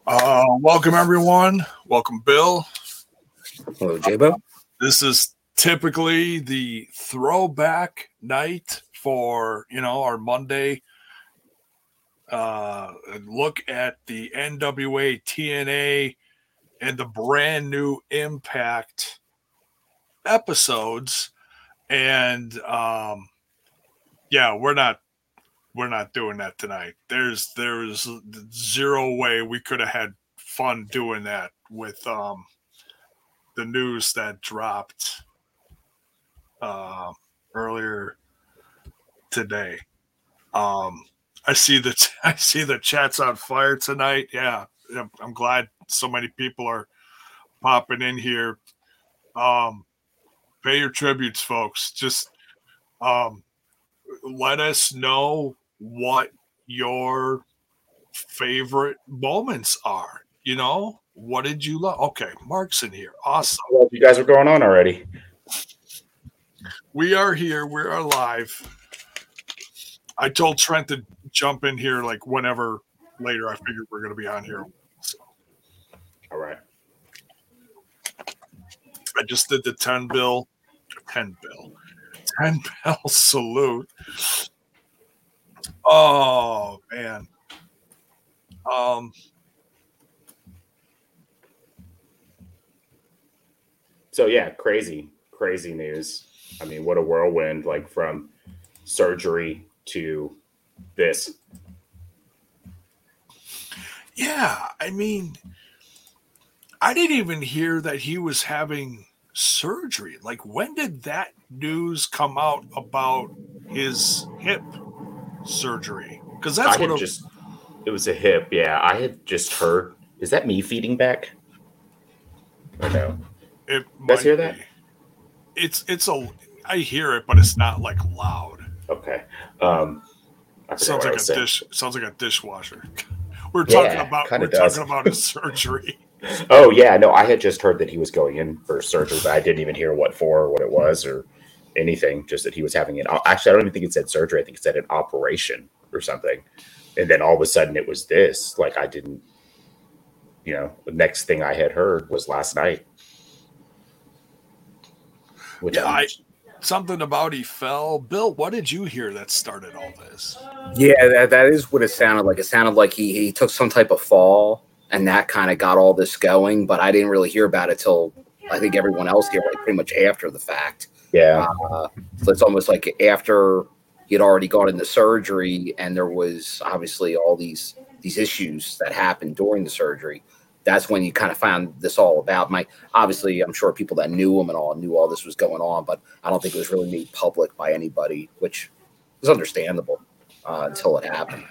Welcome everyone. Welcome, Bill. Hello, J-Bo. This is typically the throwback night for our Monday look at the NWA TNA and the brand new Impact episodes. And we're not doing that tonight. There's zero way we could have had fun doing that with the news that dropped earlier today. I see the chat's on fire tonight. Yeah, I'm glad so many people are popping in here. Pay your tributes, folks. Just let us know what your favorite moments are. What did you love? Okay, Mark's in here. Awesome. Well, you guys are going on already. We are here. We are live. I told Trent to jump in here like whenever later. I figured we're going to be on here. So. All right. I just did the 10 bell salute. Oh, man. So, yeah, crazy news. I mean, what a whirlwind, like from surgery to this. Yeah, I mean, I didn't even hear that he was having surgery. Like, when did that news come out about his hip surgery? Because that's it was a hip. Yeah, I had just heard. Is that me feeding back? Or no? You guys hear that? I hear it, but it's not like loud. Okay. Sounds like a dishwasher. We're talking about his surgery. Oh yeah, no, I had just heard that he was going in for surgery, but I didn't even hear what for or what it was or anything. Just that he was having actually, I don't even think it said surgery. I think it said an operation or something. And then all of a sudden it was this. Like I didn't, the next thing I had heard was last night. Something about he fell. Bill, what did you hear that started all this? Yeah, that is what it sounded like. It sounded like he took some type of fall, and that kind of got all this going. But I didn't really hear about it till I think everyone else here, like pretty much after the fact. Yeah. So it's almost like after he had already gone into surgery, and there was obviously all these issues that happened during the surgery. That's when you kind of found this all about. Obviously, I'm sure people that knew him and all knew all this was going on, but I don't think it was really made public by anybody, which is understandable until it happened.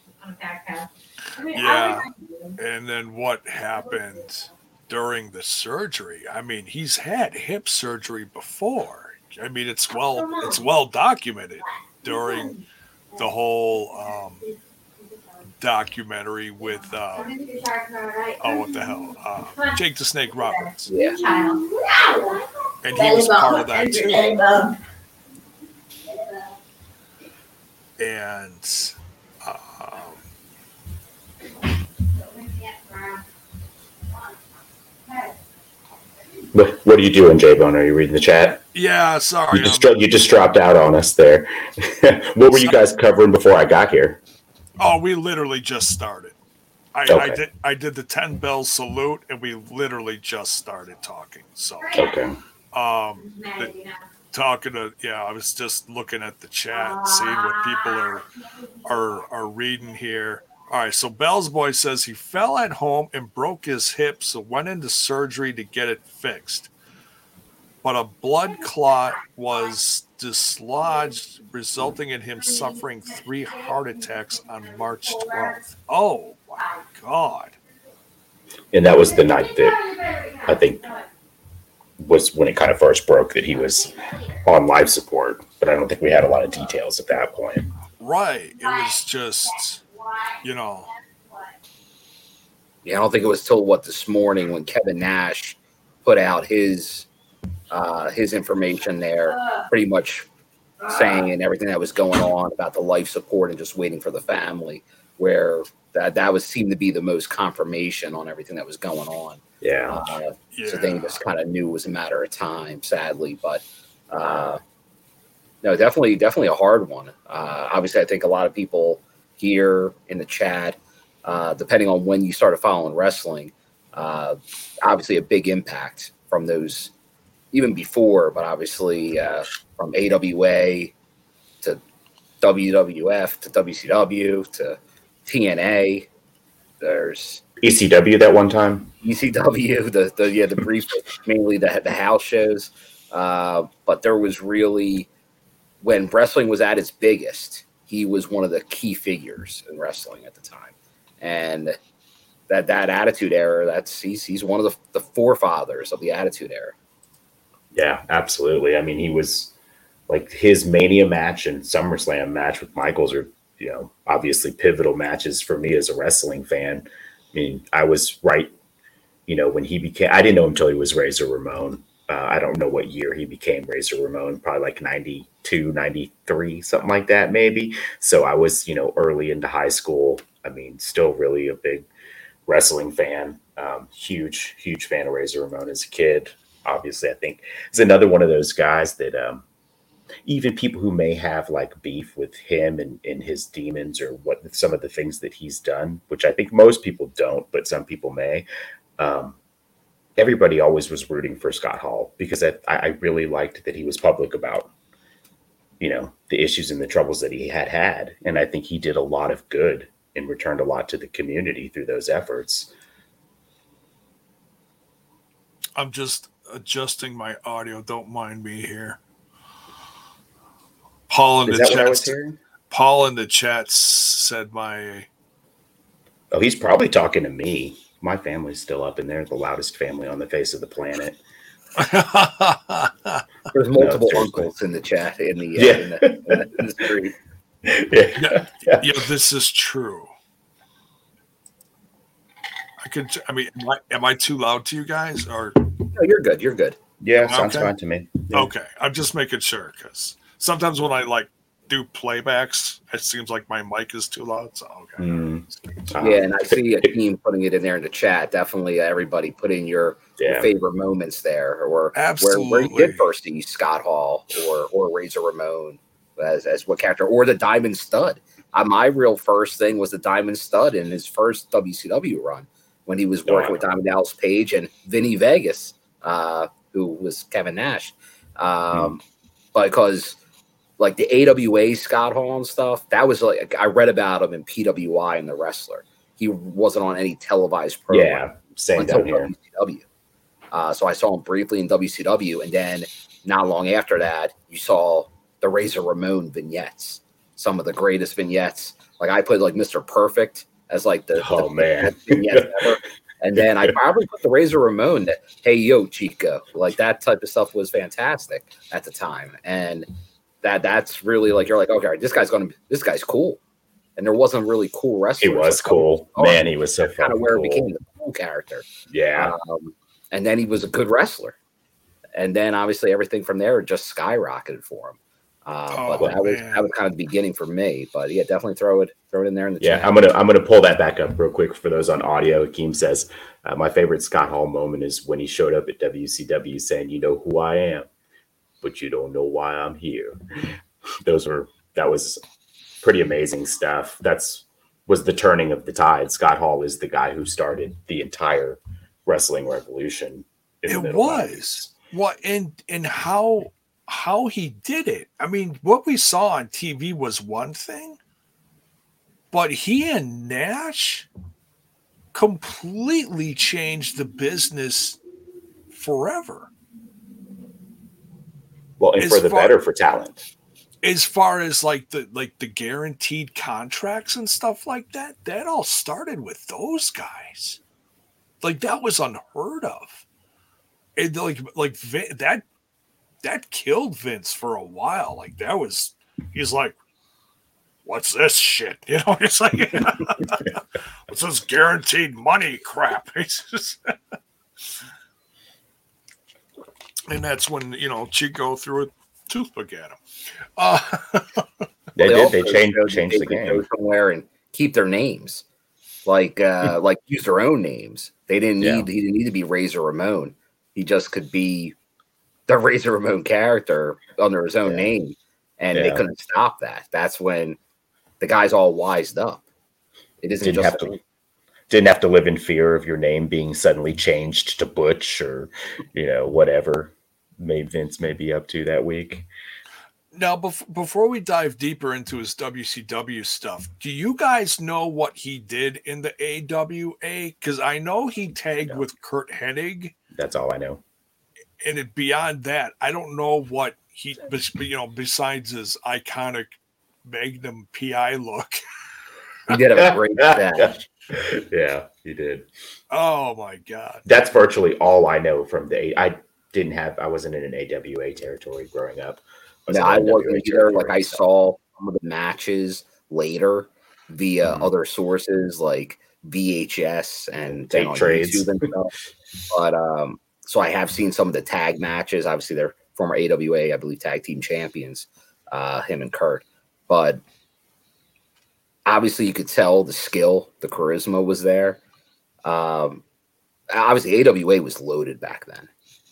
Yeah, and then what happened during the surgery? I mean, he's had hip surgery before. I mean, it's well documented during the whole documentary with what the hell, Jake the Snake Roberts. Yeah, and he was part of that too. And what are you doing, J-Bone? Are you reading the chat? Yeah, sorry. You just dropped out on us there. What were you guys covering before I got here? Oh, we literally just started. I did the 10 bell salute, and we literally just started talking. So okay. I was just looking at the chat, seeing what people are reading here. All right, so Bell's Boy says he fell at home and broke his hip, so went into surgery to get it fixed. But a blood clot was dislodged, resulting in him suffering 3 heart attacks on March 12th. Oh, my God. And that was the night that I think was when it kind of first broke that he was on life support. But I don't think we had a lot of details at that point. Right. It was just, Yeah, I don't think it was till this morning when Kevin Nash put out his information there, pretty much saying everything that was going on about the life support and just waiting for the family. where that was seemed to be the most confirmation on everything that was going on. Yeah. So they just kind of knew it was a matter of time, sadly. But no, definitely a hard one. Obviously, I think a lot of people here in the chat, depending on when you started following wrestling, obviously a big impact from those even before, but obviously from AWA to WWF to WCW to TNA. There's ECW that one time. ECW, the brief, mainly the house shows. But there was really, when wrestling was at its biggest, he was one of the key figures in wrestling at the time. And that Attitude Era, he's one of the forefathers of the Attitude Era. Yeah, absolutely. I mean, he was like his Mania match and SummerSlam match with Michaels are, obviously pivotal matches for me as a wrestling fan. I mean, I was right, when he became, I didn't know him until he was Razor Ramon. I don't know what year he became Razor Ramon, probably like 92, 93, something like that, maybe. So I was, early into high school. I mean, still really a big wrestling fan. Huge fan of Razor Ramon as a kid. Obviously, I think is another one of those guys that even people who may have like beef with him and his demons or what some of the things that he's done, which I think most people don't, but some people may. Everybody always was rooting for Scott Hall because I really liked that he was public about, the issues and the troubles that he had. And I think he did a lot of good and returned a lot to the community through those efforts. I'm just adjusting my audio. Don't mind me here. Paul in the chat said my. Oh, he's probably talking to me. My family's still up in there, the loudest family on the face of the planet. There's multiple uncles in the chat in the street. Yeah, this is true. Am I too loud to you guys? Or no, you're good. You're good. Yeah, sounds fine to me. Yeah. Okay, I'm just making sure because sometimes when I do playbacks, it seems like my mic is too loud. So okay. Yeah, and I see a team putting it in there in the chat. Definitely, everybody put in your favorite moments there, or where you did first see Scott Hall or Razor Ramon as what character, or the Diamond Stud. My real first thing was the Diamond Stud in his first WCW run when he was working with Diamond Dallas Page and Vinny Vegas, who was Kevin Nash, because. Like the AWA Scott Hall and stuff, that was like I read about him in PWI and The Wrestler. He wasn't on any televised program. Yeah, same down here. WCW. So I saw him briefly in WCW, and then not long after that, you saw the Razor Ramon vignettes. Some of the greatest vignettes. Like I put like Mr. Perfect as like the vignettes ever. And then I probably put the Razor Ramon that, hey yo Chico, like that type of stuff was fantastic at the time. And that's really like you're like, okay, this guy's cool. And there wasn't really cool wrestlers. He was cool. Man, he was so kind of where it became the cool character. Yeah. And then he was a good wrestler. And then obviously everything from there just skyrocketed for him. But that was kind of the beginning for me. But yeah, definitely throw it in there in the chat. I'm gonna pull that back up real quick for those on audio. Akeem says my favorite Scott Hall moment is when he showed up at WCW saying, "You know who I am, but you don't know why I'm here." That was pretty amazing stuff. Was the turning of the tide. Scott Hall is the guy who started the entire wrestling revolution. It was what and how he did it. I mean, what we saw on TV was one thing, but he and Nash completely changed the business forever. Well, and for the better for talent. As far as like the guaranteed contracts and stuff like that, that all started with those guys. Like that was unheard of. And like that killed Vince for a while. Like he's like, what's this shit? You know, it's like what's this guaranteed money crap? And that's when, Chico threw a toothpick at him. They changed the game. Go somewhere and keep their names, like use their own names. They didn't need he didn't need to be Razor Ramon. He just could be the Razor Ramon character under his own name, and they couldn't stop that. That's when the guys all wised up. It isn't didn't have to live in fear of your name being suddenly changed to Butch or whatever Vince may be up to that week. Now, before we dive deeper into his WCW stuff, do you guys know what he did in the AWA? Because I know he tagged with Kurt Hennig. That's all I know. And beyond that, I don't know what he, besides his iconic Magnum PI look. He did a great match. Yeah, he did. Oh my God. That's virtually all I know from I wasn't in an AWA territory growing up. I wasn't either. Like I saw some of the matches later via other sources like VHS and tape trades and stuff. But so I have seen some of the tag matches. Obviously, they're former AWA, I believe, tag team champions, him and Kurt. But obviously, you could tell the skill, the charisma was there. Obviously, AWA was loaded back then.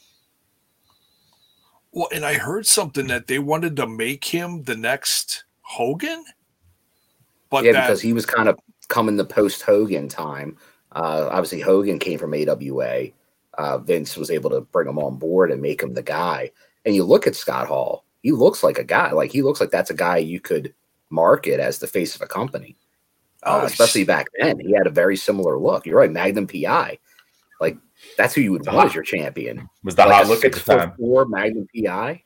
Well, and I heard something that they wanted to make him the next Hogan. But because he was kind of coming the post-Hogan time. Obviously, Hogan came from AWA. Vince was able to bring him on board and make him the guy. And you look at Scott Hall. He looks like a guy. Like, he looks like that's a guy you could market as the face of a company. Especially back then. He had a very similar look. You're right, Magnum PI. Like, that's who you would want as your champion. Was the hot look at the time. 6'4" Magnum PI.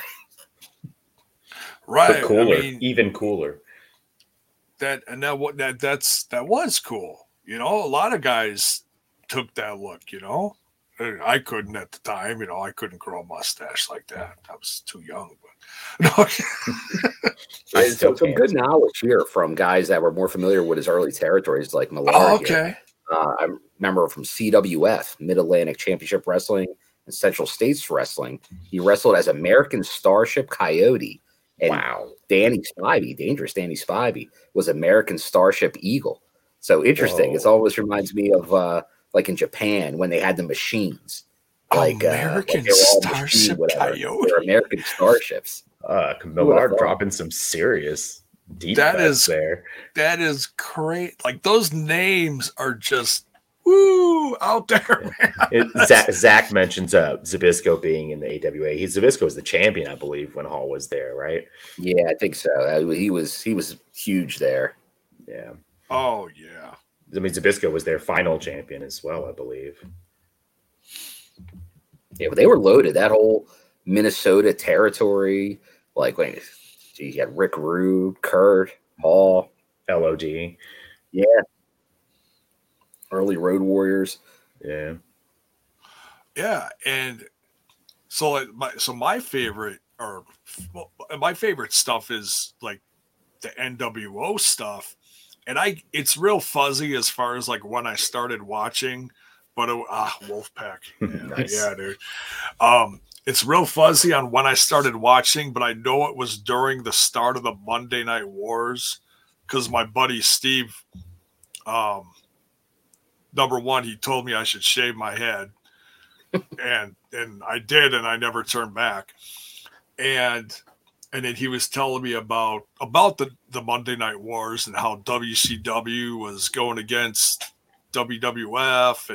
Right. But cooler. Even cooler. That was cool. A lot of guys took that look, I couldn't at the time, I couldn't grow a mustache like that. I was too young, but some good knowledge here from guys that were more familiar with his early territories, like Millard. Oh, okay. I remember from CWF, Mid-Atlantic Championship Wrestling and Central States Wrestling. He wrestled as American Starship Coyote. And Danny Spivey, Dangerous Danny Spivey, was American Starship Eagle. So interesting. It always reminds me of like in Japan when they had the machines. Like American Starship Coyote. They're American Starships. Millard dropping some serious deep cuts there. That is great. Like, those names are just out there. Zach mentions Zbyszko being in the AWA. Zbyszko was the champion, I believe, when Hall was there, right? Yeah, I think so. He was huge there. Yeah. Oh yeah. I mean, Zbyszko was their final champion as well, I believe. Yeah, but they were loaded. That whole Minnesota territory, like you had Rick Rude, Kurt, Hall, LOD. Yeah. Early Road Warriors. Yeah. Yeah. And so my favorite stuff is like the NWO stuff. And it's real fuzzy as far as like when I started watching, but Wolfpack. Nice. Yeah, dude. It's real fuzzy on when I started watching, but I know it was during the start of the Monday Night Wars because my buddy Steve, number one, he told me I should shave my head, and I did, and I never turned back. And then he was telling me about the Monday Night Wars and how WCW was going against WWF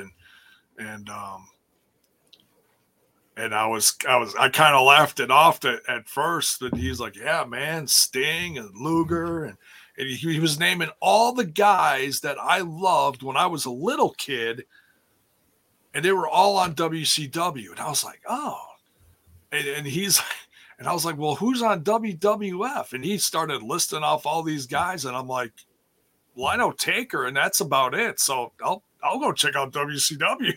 and I kind of laughed it off at first, but he's like, yeah, man, Sting and Luger, and he was naming all the guys that I loved when I was a little kid, and they were all on WCW, and I was like, oh, and he's. And I was like, well, who's on WWF? And he started listing off all these guys. And I'm like, well, I know Taker, and that's about it. So I'll go check out WCW.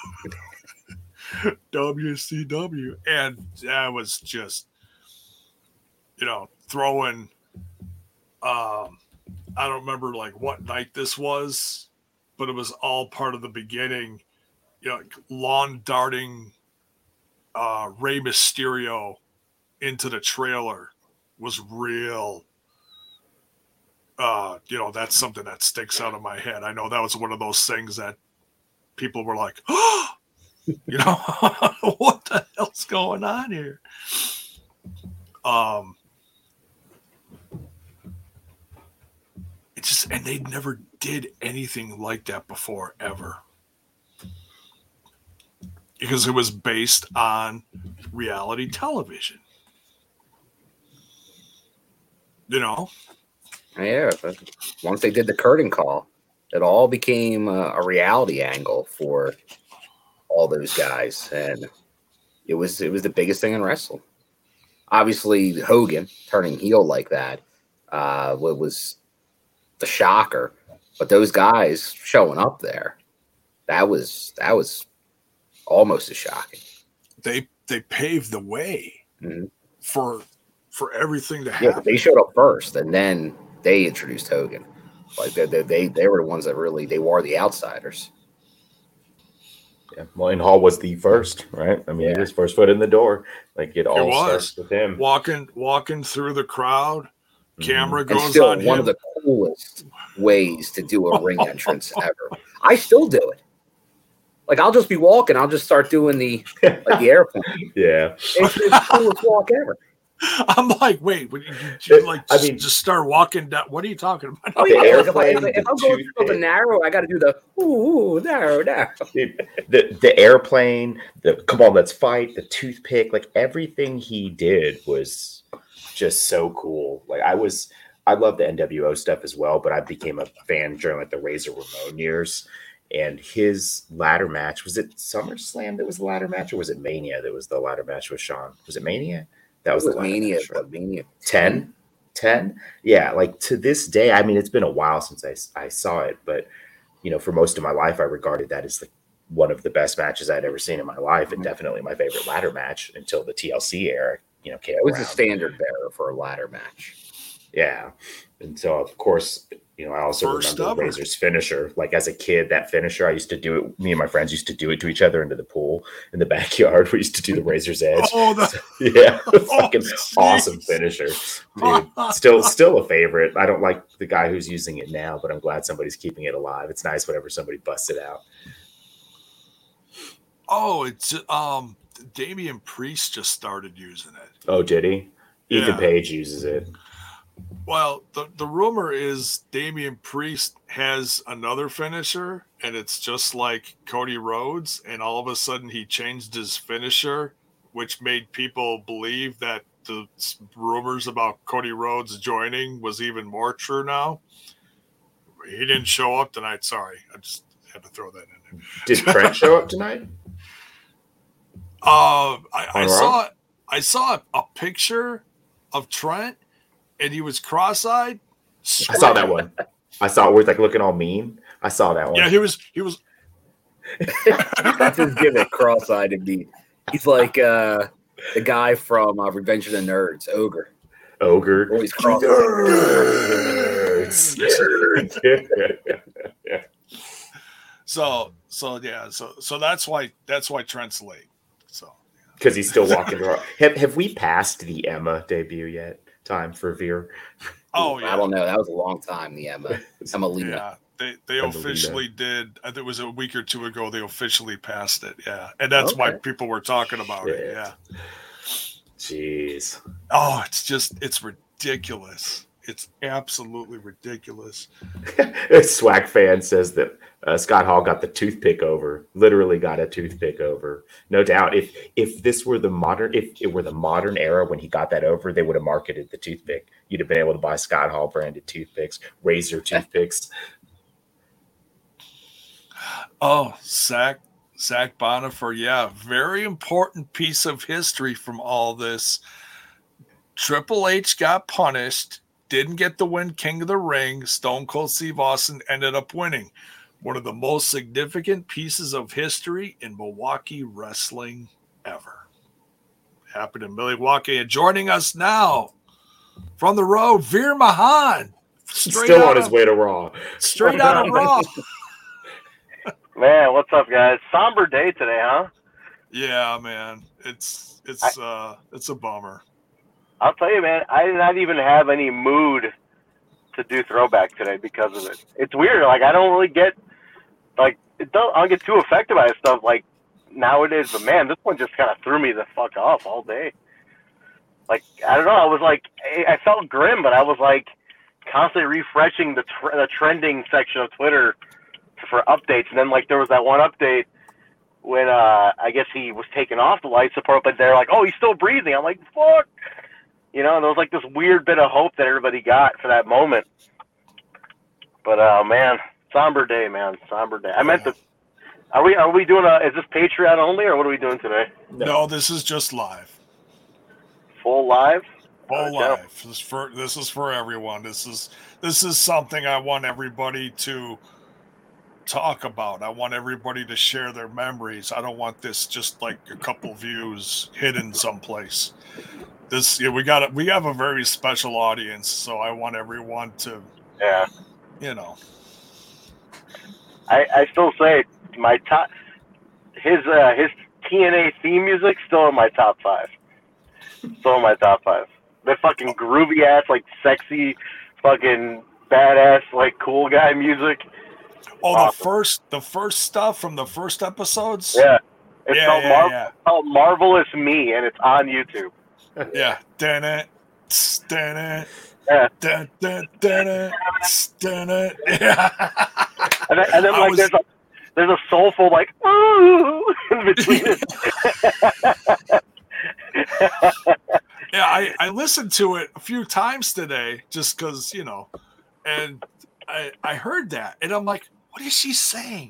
WCW. And that was just, throwing, I don't remember like what night this was, but it was all part of the beginning, lawn darting Rey Mysterio into the trailer was real. that's something that sticks out of my head. I know that was one of those things that people were like, oh, what the hell's going on here? It's just, and they never did anything like that before, ever. Because it was based on reality television. Yeah, but once they did the curtain call, it all became a reality angle for all those guys, and it was the biggest thing in wrestling. Obviously, Hogan turning heel like that was the shocker, but those guys showing up there, that was almost as shocking. They paved the way for everything to happen. Yeah, they showed up first, and then they introduced Hogan. Like they were the ones that really they were the outsiders. Yeah, well, and Hall was the first, right? I mean, his first foot in the door. Like it all starts with him walking through the crowd. Camera goes and still on one him. of the coolest ways to do a ring entrance ever. I still do it. Like I'll just be walking, I'll just start doing the airplane. Yeah, it's the coolest walk ever. I'm like, wait, just start walking down. What are you talking about? Oh yeah, if I'm going through the narrow, I got to do the narrow. The airplane, come on, let's fight. The toothpick, like everything he did was just so cool. Like I love the NWO stuff as well, but I became a fan during like the Razor Ramon years. And his ladder match, was it SummerSlam that was the ladder match, or was it Mania that was the ladder match with Shawn? Was it Mania? That was the Mania. Match, right? Mania 10? Yeah, like to this day, I mean, it's been a while since I saw it, but for most of my life, I regarded that as one of the best matches I'd ever seen in my life, and definitely my favorite ladder match until the TLC era, came around. It was the standard bearer for a ladder match. Yeah. And so, of course, I also remember Razor's finisher. Like as a kid, that finisher, I used to do it. Me and my friends used to do it to each other into the pool in the backyard. We used to do the Razor's Edge. Fucking awesome finisher. Dude, still a favorite. I don't like the guy who's using it now, but I'm glad somebody's keeping it alive. It's nice whenever somebody busts it out. Oh, it's Damian Priest just started using it. Oh, did he? Ethan Page uses it. Well, the rumor is Damian Priest has another finisher, and it's just like Cody Rhodes, and all of a sudden he changed his finisher, which made people believe that the rumors about Cody Rhodes joining was even more true now. He didn't show up tonight. Sorry. I just had to throw that in there. Did Trent show up tonight? I saw a picture of Trent, and he was cross-eyed. I saw that one. I saw it where he's looking all mean. I saw that one. Yeah, he was. That's his gimmick, cross-eyed indeed. He's like the guy from Revenge of the Nerds, Ogre. Always cross-eyed. So that's why Trent's late. So because he's still walking around. Have we passed the Emma debut yet? Time for Veer. Oh yeah. I don't know. That was a long time. The Emmalina. Yeah, they officially did. I think it was a week or two ago. They officially passed it. Yeah, and that's why people were talking about it. Yeah. Jeez. Oh, it's ridiculous. It's absolutely ridiculous. Swag fan says that Scott Hall got the toothpick over. Literally got a toothpick over. No doubt. If this were the modern, if it were the modern era when he got that over, they would have marketed the toothpick. You'd have been able to buy Scott Hall branded toothpicks, Razor toothpicks. Oh, Zach Bonifer. Yeah, very important piece of history from all this. Triple H got punished. Didn't get the win King of the Ring. Stone Cold Steve Austin ended up winning. One of the most significant pieces of history in Milwaukee wrestling ever. Happened in Milwaukee. And joining us now from the road, Veer Mahaan. Still on his way to Raw. Straight out of Raw. Man, what's up, guys? Somber day today, huh? Yeah, man. It's a bummer. I'll tell you, man, I did not even have any mood to do throwback today because of it. It's weird. Like I don't really get I don't get too affected by this stuff like nowadays. But man, this one just kind of threw me the fuck off all day. Like I don't know. I was like I felt grim, but I was like constantly refreshing the trending section of Twitter for updates, and then like there was that one update when I guess he was taken off the life support, but they're like, oh, he's still breathing. I'm like, fuck. You know, and there was like this weird bit of hope that everybody got for that moment. But man, somber day, man, somber day. I meant to. Are we doing is this Patreon only, or what are we doing today? No, this is just live. Full live. Full live. This is for everyone. This is something I want everybody to talk about. I want everybody to share their memories. I don't want this just like a couple views hidden someplace. We have a very special audience, so I want everyone to, you know. I still say my top, his TNA theme music still in my top 5. Still in my top 5. The fucking groovy ass, like sexy, fucking badass, like cool guy music. Oh, awesome. the first stuff from the first episodes. Yeah, it's called Marvelous Me, and it's on YouTube. Yeah, damn it. Yeah. And then like there's a soulful like ooh in between it. Yeah, I listened to it a few times today just because, you know, and I heard that and I'm like, what is she saying?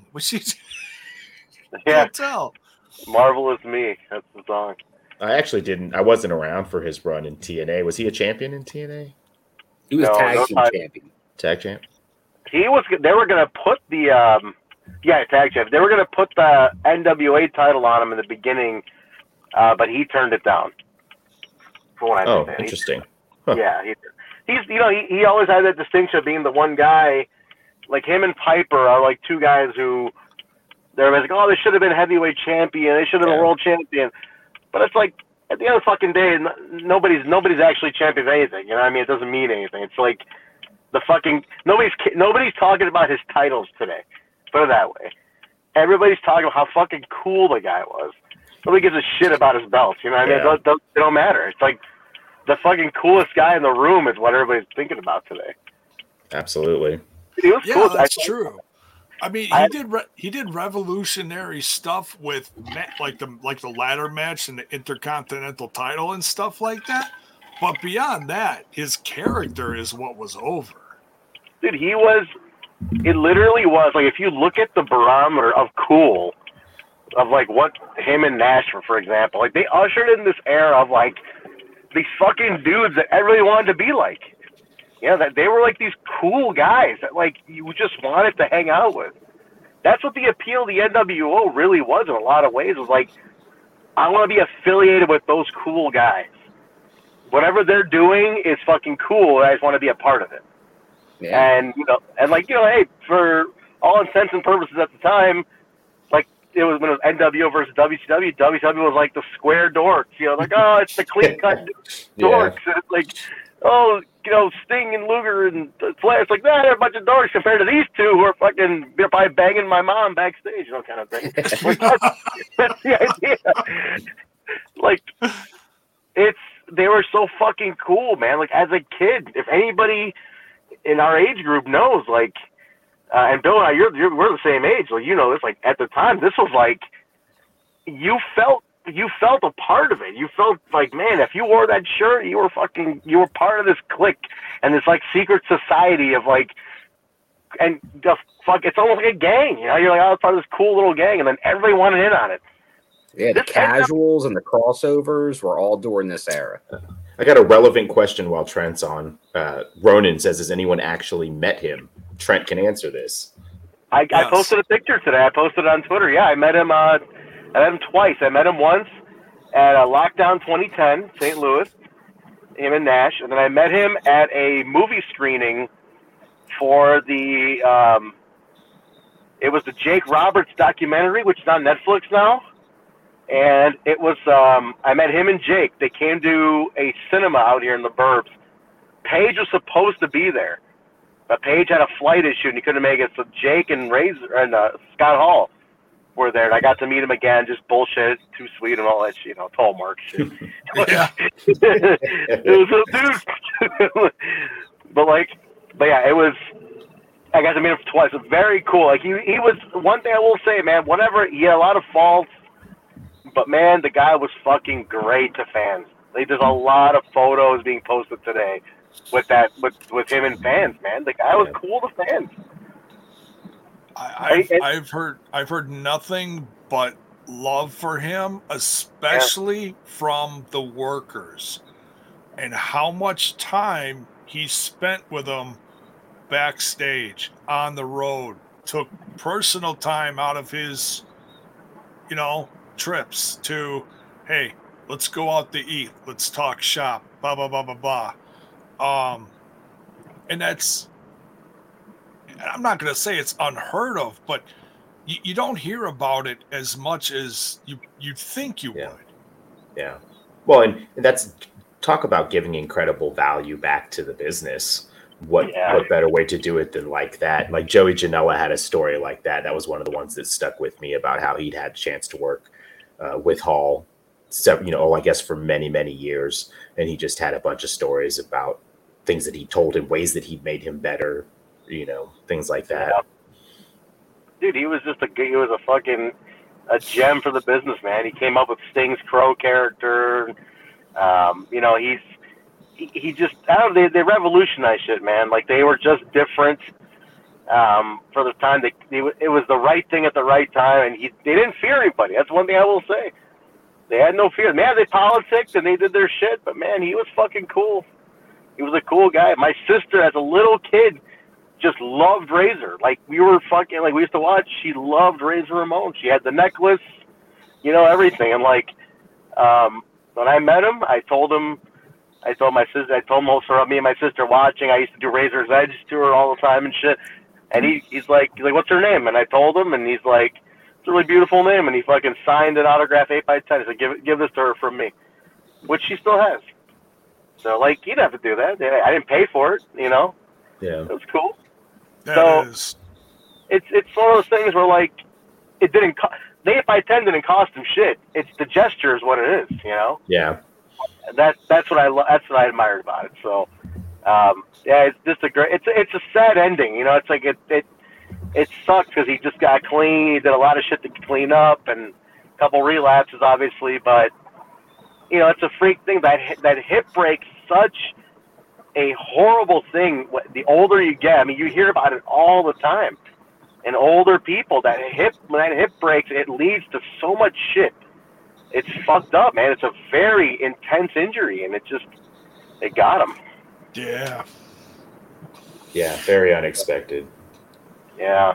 I can't tell. Marvelous Me, that's the song. I wasn't around for his run in TNA. Was he a champion in TNA? He was tag team champion. Tag champ? They were going to put the, tag champ. They were going to put the NWA title on him in the beginning, but he turned it down. For what I understand. Interesting. Yeah. He always had that distinction of being the one guy, like him and Piper are like two guys who, they're like, oh, they should have been heavyweight champion. They should have been world champion. But it's like, at the end of the fucking day, nobody's actually champion of anything. You know what I mean? It doesn't mean anything. It's like the fucking nobody's talking about his titles today. Put it that way. Everybody's talking about how fucking cool the guy was. Nobody gives a shit about his belts. You know what I mean? It don't matter. It's like the fucking coolest guy in the room is what everybody's thinking about today. Absolutely. He was cool. That's true. I mean, he did revolutionary stuff with like the ladder match and the Intercontinental title and stuff like that. But beyond that, his character is what was over. Dude, it literally was like if you look at the barometer of cool, of like what him and Nash were, for example, like they ushered in this era of like these fucking dudes that everybody wanted to be like. Yeah, that they were like these cool guys that like you just wanted to hang out with. That's what the appeal of the NWO really was in a lot of ways. Was like, I want to be affiliated with those cool guys. Whatever they're doing is fucking cool. I just want to be a part of it. Yeah. And hey, for all intents and purposes at the time, like it was when it was NWO versus WCW. WCW was like the square dorks. You know, like it's the clean cut dorks. And it's like, Sting and Luger and Flair. It's like, they're a bunch of dorks compared to these two who are fucking probably banging my mom backstage, kind of thing. Like, that's the idea. Like, they were so fucking cool, man. Like, as a kid, if anybody in our age group knows, like, and Bill and I, we're the same age, so you know this. Like, at the time, this was like, you felt a part of it. You felt like, man, if you wore that shirt, you were part of this clique and this like secret society of like, and just it's almost like a gang, you know? You're like, it's part of this cool little gang, and then everybody wanted in on it. Yeah, the casuals and the crossovers were all during this era. I got a relevant question while Trent's on. Ronan says, has anyone actually met him? Trent can answer this. I posted a picture today. I posted it on Twitter. Yeah, I met him twice. I met him once at Lockdown 2010, St. Louis, him and Nash. And then I met him at a movie screening for it was the Jake Roberts documentary, which is on Netflix now. And it was, I met him and Jake. They came to a cinema out here in the burbs. Paige was supposed to be there. But Page had a flight issue and he couldn't make it, so Jake and Scott Hall were there, and I got to meet him again. Just bullshit, too sweet and all that shit, tall Mark shit. Yeah. It was a dude. but yeah, it was. I got to meet him twice. It was very cool. Like he was. One thing I will say, man. Whatever, he had a lot of faults, but man, the guy was fucking great to fans. Like, there's a lot of photos being posted today with him and fans. Man, the guy was cool to fans. I've heard nothing but love for him, especially from the workers, and how much time he spent with them backstage, on the road, took personal time out of his, trips to, hey, let's go out to eat, let's talk shop, blah blah blah blah blah. And that's, I'm not going to say it's unheard of, but you don't hear about it as much as you think you would. Yeah. Well, and that's talk about giving incredible value back to the business. What better way to do it than like that? Like Joey Janela had a story like that. That was one of the ones that stuck with me about how he'd had a chance to work with Hall, I guess for many, many years. And he just had a bunch of stories about things that he told him, ways that he made him better, things like that. Yeah. Dude, he was a gem for the business, man. He came up with Sting's Crow character. He just, I don't know, they revolutionized shit, man. Like, they were just different for the time. It was the right thing at the right time, and they didn't fear anybody. That's one thing I will say. They had no fear. Man, they politicked and they did their shit, but man, he was fucking cool. He was a cool guy. My sister, as a little kid, just loved Razor. Like, we used to watch. She loved Razor Ramon. She had the necklace, everything. And like, when I met him, I told my sister, me and my sister watching. I used to do Razor's Edge to her all the time and shit. And he's like, what's her name? And I told him, and he's like, it's a really beautiful name. And he fucking signed an autograph 8x10. He said, give this to her from me, which she still has. So like, you didn't have to do that. I didn't pay for it, Yeah. It was cool. It's one of those things where like, it didn't the 8x10 didn't cost him shit. It's the gesture is what it is, Yeah. That's what I admired about it. So, it's just it's a sad ending. It's like it sucks because he just got clean. He did a lot of shit to clean up and a couple relapses, obviously. But it's a freak thing. That hip break's such a horrible thing. The older you get, I mean, you hear about it all the time. And older people, when that hip breaks, it leads to so much shit. It's fucked up, man. It's a very intense injury, and it got him. Yeah. Yeah, very unexpected. Yeah.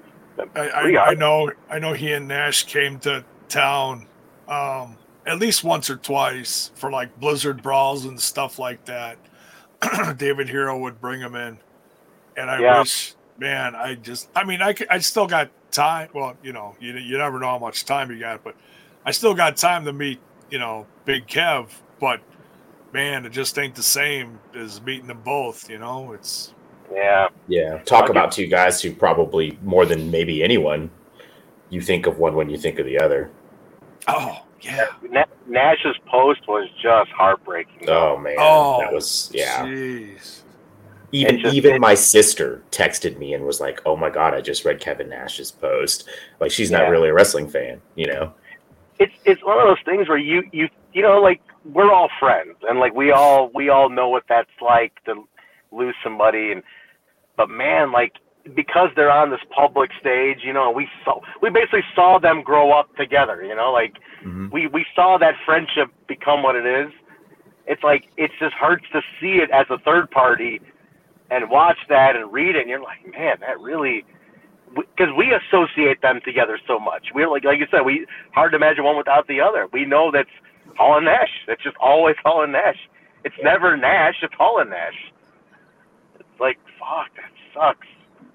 I know he and Nash came to town at least once or twice for like Blizzard Brawls and stuff like that. David Hero would bring him in. And I wish, man, I still got time. Well, you never know how much time you got, but I still got time to meet, Big Kev, but man, it just ain't the same as meeting them both, it's. Yeah. Talk about two guys who probably more than maybe anyone, you think of one when you think of the other. Oh, yeah. Nash's post was just heartbreaking. Oh man. That was, Jeez. Even my sister texted me and was like, "Oh my God, I just read Kevin Nash's post." Like, she's not really a wrestling fan, It's one of those things where you like, we're all friends and like we all know what that's like to lose somebody, but man, like, because they're on this public stage, we basically saw them grow up together, like we saw that friendship become what it is. It's like, it just hurts to see it as a third party and watch that and read it, and you're like, man, that really, because we associate them together so much. We're like you said, hard to imagine one without the other. We know that's Hall and Nash. It's just always Hall and Nash. It's never Nash. It's Hall and Nash. It's like, fuck, that sucks.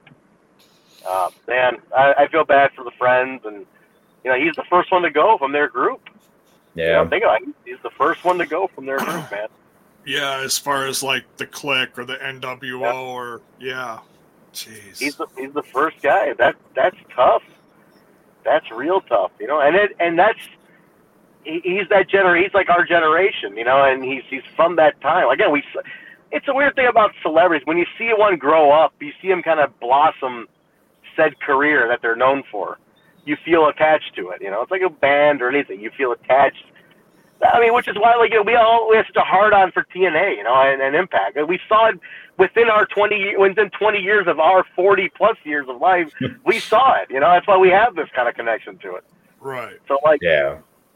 Man, I feel bad for the friends, and he's the first one to go from their group. Yeah, think about it. He's the first one to go from their group, man. Yeah, as far as like the Click or the NWO or Jeez. He's the first guy. That's tough. That's real tough, you know. And that's he's that he's like our generation, you know, and he's from that time. Again, it's a weird thing about celebrities. When you see one grow up, you see him kind of blossom said career that they're known for. You feel attached to it, you know. It's like a band or anything. You feel attached. I mean, which is why, like, we have such a hard on for TNA, you know, and Impact. And we saw it within 20 years of our 40 plus years of life. We saw it, you know. That's why we have this kind of connection to it. Right. So, like, Yeah.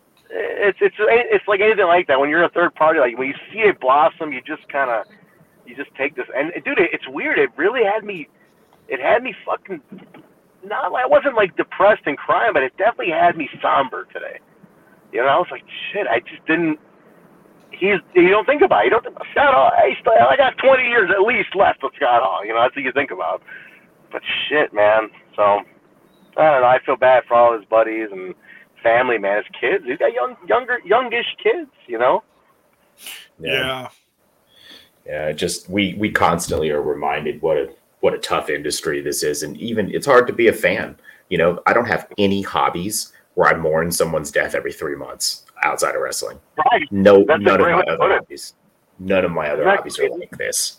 It's like anything like that. When you're a third party, like when you see it blossom, you just take this. And dude, it's weird. It really had me fucking not. I wasn't like depressed and crying, but it definitely had me somber today. You know, I was like, shit. I just didn't. You don't think about it. You don't think about Scott Hall. I got 20 years at least left with Scott Hall. You know, that's what you think about. But shit, man. So I don't know. I feel bad for all his buddies and family, man. His kids. He's got youngish kids. You know. Yeah. Yeah. Just we constantly are reminded what a tough industry this is, and even it's hard to be a fan. You know, I don't have any hobbies where I mourn someone's death every 3 months outside of wrestling. Right. None of my other hobbies. None of my other hobbies are like this.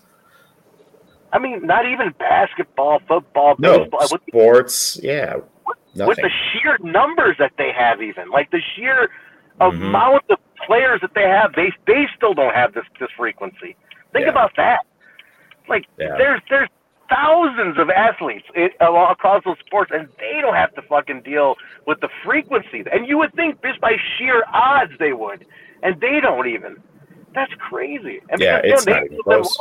I mean, not even basketball, football, No, baseball. sports, yeah. With the sheer numbers that they have, even like the sheer amount of players that they have, they still don't have this frequency. Think about that. Like there's thousands of athletes across those sports, and they don't have to fucking deal with the frequency. And you would think just by sheer odds they would, and they don't even. That's crazy. And yeah, it's not even close.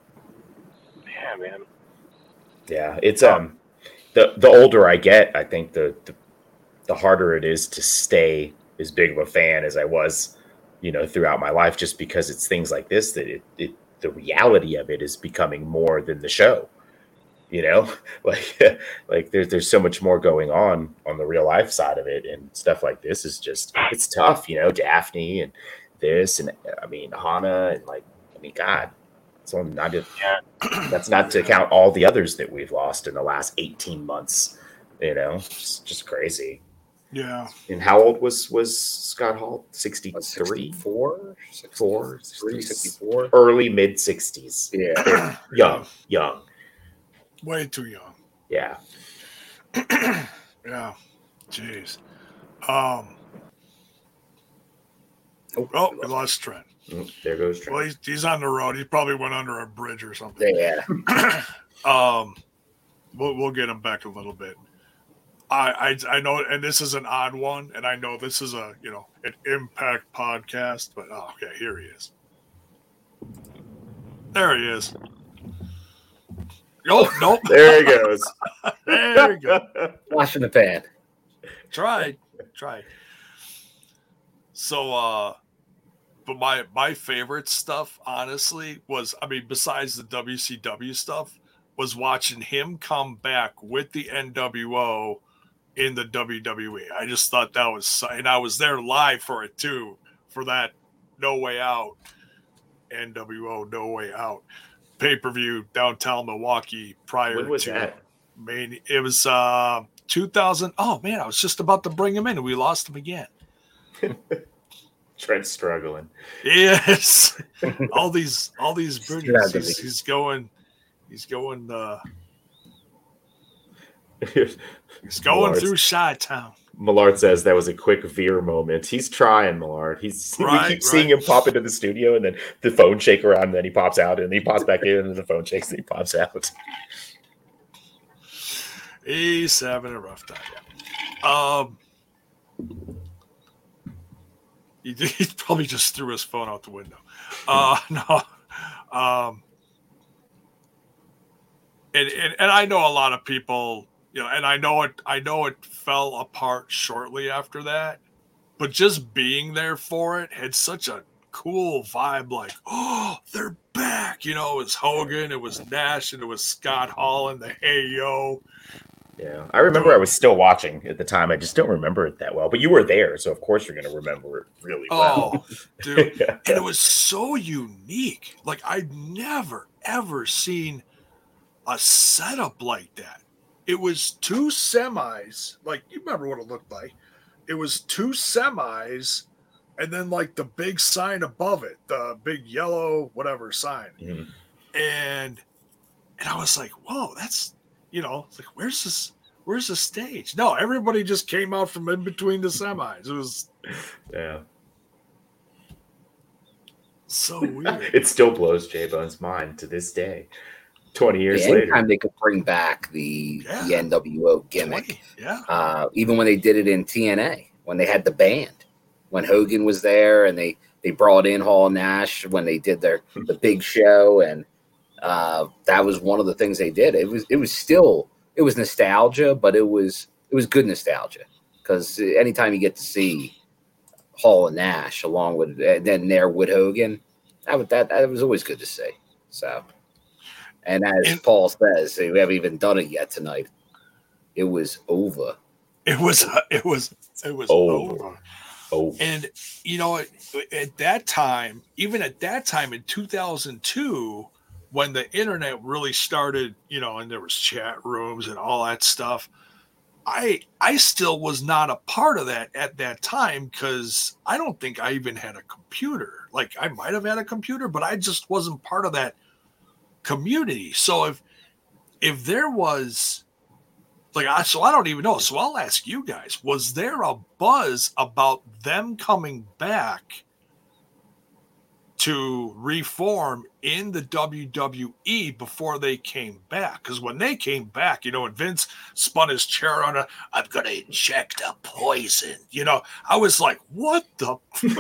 Yeah, man. Yeah, it's the older I get, I think the harder it is to stay as big of a fan as I was, you know, throughout my life, just because it's things like this that the reality of it is becoming more than the show. You know, like there's so much more going on the real life side of it, and stuff like this is just, it's tough, you know, Daphne and this, and I mean, Hana, and like, I mean, God, it's only not that's not to count all the others that we've lost in the last 18 months, you know, it's just crazy. Yeah. And how old was Scott Hall? 63? 64? 64? Early mid 60s. Yeah. Young. Way too young. Yeah. Yeah. Jeez. We lost Trent. There goes Trent. Well, he's on the road. He probably went under a bridge or something. Yeah. We'll get him back a little bit. I know, and this is an odd one, and I know this is an Impact podcast, but okay, here he is. There he is. Nope. There he goes. There you go. Flash in the pan. Tried. So, but my favorite stuff, honestly, was, I mean, besides the WCW stuff, was watching him come back with the NWO in the WWE. I just thought that was, and I was there live for it too, for that No Way Out, NWO No Way Out pay-per-view downtown Milwaukee prior when was to that? It was 2000. Oh man, I was just about to bring him in and we lost him again. Trent's struggling. Yes. all these bridges. He's going He's going through Chi-Town. Millard says that was a quick veer moment. He's trying, Millard. We keep seeing him pop into the studio, and then the phone shake around, and then he pops out, and he pops back in, and the phone shakes, and he pops out. He's having a rough time. He probably just threw his phone out the window. No. And I know a lot of people, and I know it fell apart shortly after that, but just being there for it had such a cool vibe. Like, oh, they're back. It was Hogan, it was Nash, and it was Scott Hall and the Hey Yo. Yeah, I remember I was still watching at the time. I just don't remember it that well. But you were there, so of course you're going to remember it really well. Oh, dude. Yeah. And it was so unique. Like, I'd never, ever seen a setup like that. It was two semis. Like, you remember what it looked like. It was two semis and then like the big sign above it, the big yellow whatever sign. Mhm. And I was like, whoa, that's, it's like, where's the stage? No, everybody just came out from in between the semis. It was so weird. It still blows J-Bone's mind to this day. 20 years anytime later. they could bring back the NWO gimmick. 20, even when they did it in TNA, when they had the band, when Hogan was there and they brought in Hall and Nash when they did the big show, and that was one of the things they did. It was nostalgia, but it was good nostalgia, because anytime you get to see Hall and Nash along with then there with Hogan, that was always good to see. So. And as Paul says, we haven't even done it yet tonight. It was over. It was over. Oh. And at that time, even at that time in 2002, when the internet really started, and there was chat rooms and all that stuff, I still was not a part of that at that time, because I don't think I even had a computer. Like, I might have had a computer, but I just wasn't part of that community. So if there was I don't even know. So I'll ask you guys, was there a buzz about them coming back to reform in the WWE before they came back? Because when they came back, and Vince spun his chair on I'm going to inject a poison, I was like, what the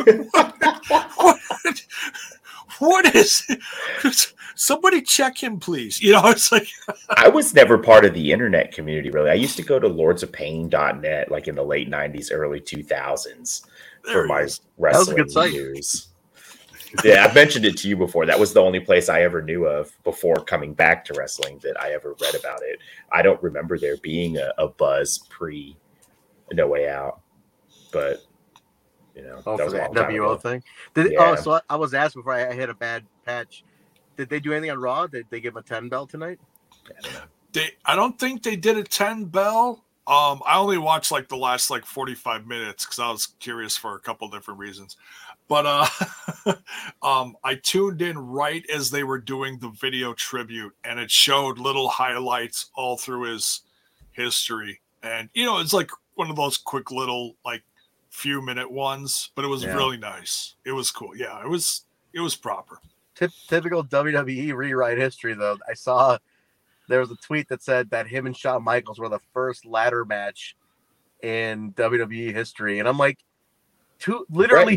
what is it? Somebody check him, please. It's like I was never part of the internet community, really. I used to go to lordsofpain.net like in the late 90s, early 2000s for my wrestling news. Yeah, I've mentioned it to you before. That was the only place I ever knew of before coming back to wrestling that I ever read about it. I don't remember there being a buzz pre No Way Out, but that for was the a long time NWO ago. thing. So I was asked before I hit a bad patch. Did they do anything on Raw? Did they give him a 10 bell tonight? I don't know. I don't think they did a 10 bell. I only watched like the last 45 minutes because I was curious for a couple different reasons. But I tuned in right as they were doing the video tribute, and it showed little highlights all through his history. And it's like one of those quick little few minute ones, but it was really nice. It was cool. Yeah, it was proper. Typical WWE rewrite history, though. I saw there was a tweet that said that him and Shawn Michaels were the first ladder match in WWE history, and I'm like, literally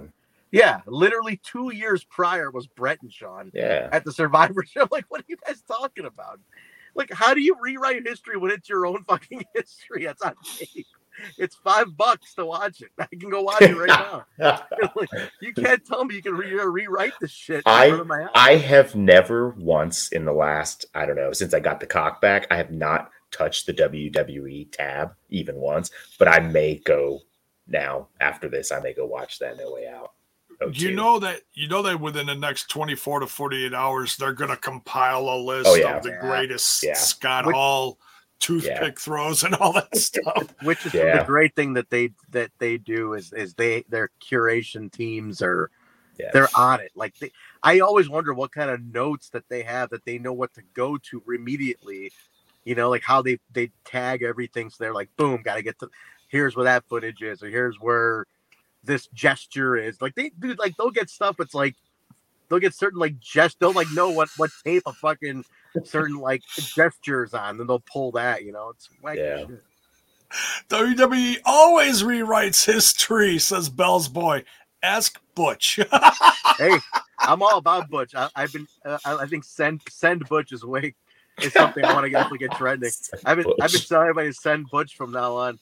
2 years prior was Bret and Shawn at the Survivor show. I'm like, what are you guys talking about? Like, how do you rewrite history when it's your own fucking history? That's on tape. It's $5 to watch it. I can go watch it right now. You can't tell me you can rewrite this shit. I have never once in the last, I don't know, since I got the cock back, I have not touched the WWE tab even once, but I may go now after this. I may go watch that No Way Out. You know that within the next 24 to 48 hours, they're going to compile a list of the greatest Scott Hall toothpick throws and all that stuff. Which is the great thing that they do is their curation teams are they're on it. Like I always wonder what kind of notes that they have that they know what to go to immediately. Like how they tag everything. So they're like, boom, got to get to here's where that footage is, or here's where this gesture is. Like they do, like they'll get stuff. It's like they'll get certain they'll know what tape of fucking certain gestures on, then they'll pull that. It's wacky shit. WWE always rewrites history, says Bell's boy. Ask Butch. Hey, I'm all about Butch. I've been. I think send Butch is something I want to get trending. I've been telling everybody to send Butch from now on.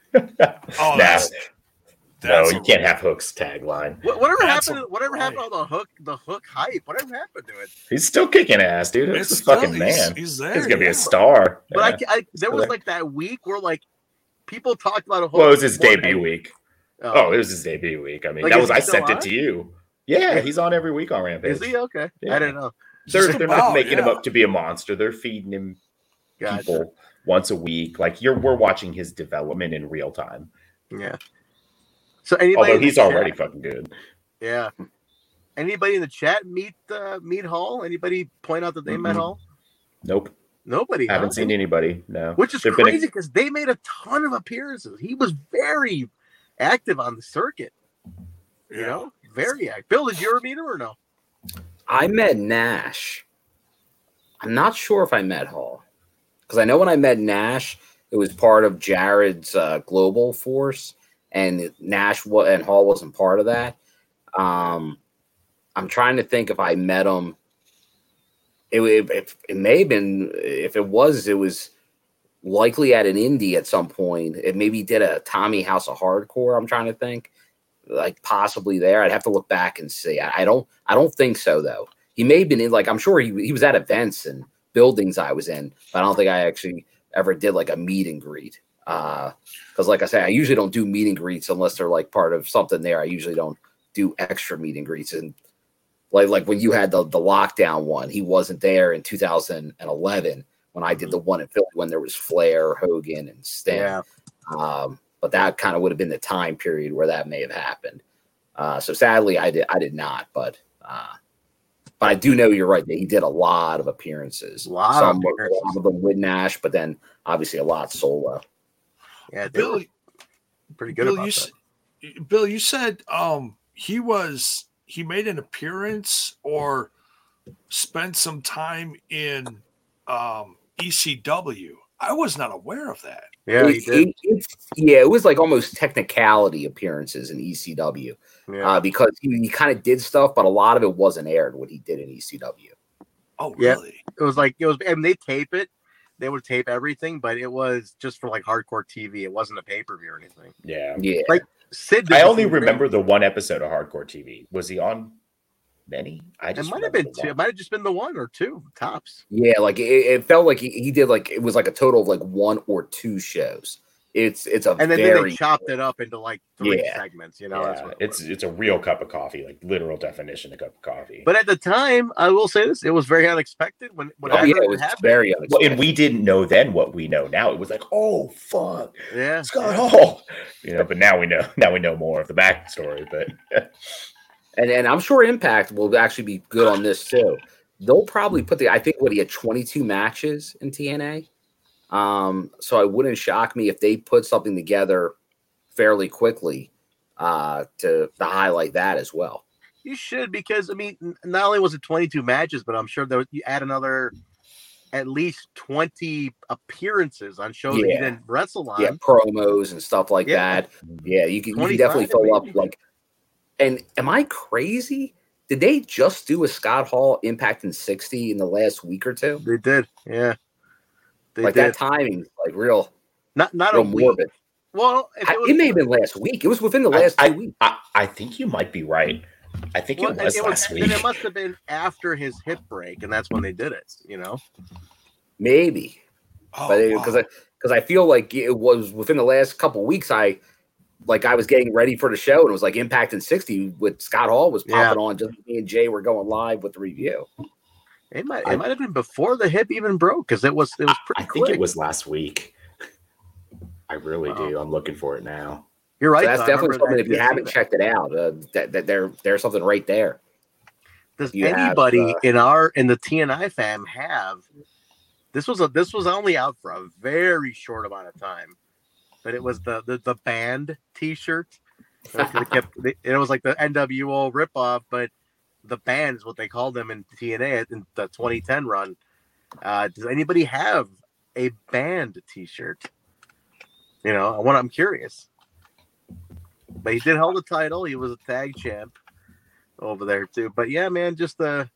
No, you can't have Hook's tagline. Whatever happened to the Hook hype? Whatever happened to it? He's still kicking ass, dude. He's a fucking man. He's there. He's gonna be a star. But there was that week where people talked about a Hook. Well, it was his debut week. Oh, it was his debut week. I mean, I sent it to you. Yeah, he's on every week on Rampage. Is he? Okay. Yeah. I didn't know. They're not making him up to be a monster. They're feeding him people once a week. Like we're watching his development in real time. Yeah. So although he's already fucking good. Yeah. Anybody in the chat meet Hall? Anybody point out that they met Hall? Nope. Nobody. Haven't seen anybody. No. Which is crazy because they made a ton of appearances. He was very active on the circuit. You know, very active. Bill, did you ever meet him or no? I met Nash. I'm not sure if I met Hall because I know when I met Nash, it was part of Jared's global force, and Nash and Hall wasn't part of that. I'm trying to think if I met him. It may have been, if it was likely at an indie at some point. It maybe did a Tommy House of Hardcore. I'm trying to think, like possibly there. I'd have to look back and see. I don't think so though. He may have been in, like, I'm sure he was at events and buildings I was in, but I don't think I actually ever did like a meet and greet. Because like I say, I usually don't do meet and greets unless they're like part of something there. I usually don't do extra meet and greets. And like when you had the lockdown one, he wasn't there in 2011 when I did the one in Philly when there was Flair, Hogan, and Sting. Yeah. But that kind of would have been the time period where that may have happened. So sadly, I did not. But I do know you're right that he did a lot of appearances. Some of them with Nash, but then obviously a lot solo. Yeah, Bill, pretty good about that. Bill, you said he made an appearance or spent some time in ECW. I was not aware of that. Yeah, he did. It was like almost technicality appearances in ECW because he kind of did stuff, but a lot of it wasn't aired what he did in ECW. Oh, really? Yeah. And they tape it. They would tape everything, but it was just for like hardcore TV. It wasn't a pay-per-view or anything. Yeah. Like Sid. I only remember the one episode of Hardcore TV. Was he on many? It might have been two. It might have just been the one or two tops. Yeah, like it felt like he did like it was like a total of like 1 or 2 shows. Then they chopped it up into like 3 segments. You know, yeah, it's a real cup of coffee, like literal definition of cup of coffee. But at the time, I will say this: it was very unexpected when it was happened. Very unexpected. Well, and we didn't know then what we know now. It was like, oh fuck, yeah, Scott Hall, you know. But now we know. Now we know more of the backstory. But and I'm sure Impact will actually be good on this too. They'll probably put I think he had 22 matches in TNA. So it wouldn't shock me if they put something together fairly quickly to highlight that as well. You should, because I mean, not only was it 22 matches, but I'm sure you add another at least 20 appearances on shows that you didn't wrestle on. Yeah, promos and stuff like that. Yeah, you can definitely fill up like. And am I crazy? Did they just do a Scott Hall Impact in 60 in the last week or two? They did, yeah. That timing, like real, not real a morbid. Week. Well, it may have been last week. It was within the last 2 weeks. I think you might be right. I think it was last week. And it must have been after his hip break, and that's when they did it. You know, maybe. Because I feel like it was within the last couple of weeks. I was getting ready for the show, and it was like Impact in 60 with Scott Hall was popping on. Just me and Jay were going live with the review. It might have been before the hip even broke, because it was pretty quick. I think it was last week. I really do. I'm looking for it now. You're right. So that's definitely something. If you haven't checked it out, there's something right there. Does anybody in the TNI fam have? This was only out for a very short amount of time, but it was the band T-shirt. It was like the NWO ripoff, but the band is what they called them in TNA in the 2010 run. Does anybody have a band T-shirt? You know, I'm curious. But he did hold the title. He was a tag champ over there too. But yeah, man, just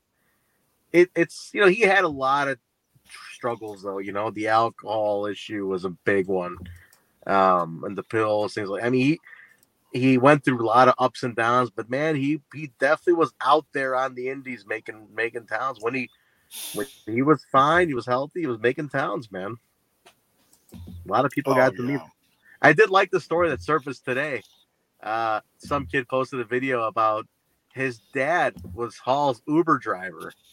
it's he had a lot of struggles though. You know, the alcohol issue was a big one, and the pills, things like. I mean, he went through a lot of ups and downs, but man, he definitely was out there on the indies making towns. When he was fine, he was healthy, he was making towns, man. A lot of people got to meet him. I did like the story that surfaced today. Some kid posted a video about his dad was Hall's Uber driver.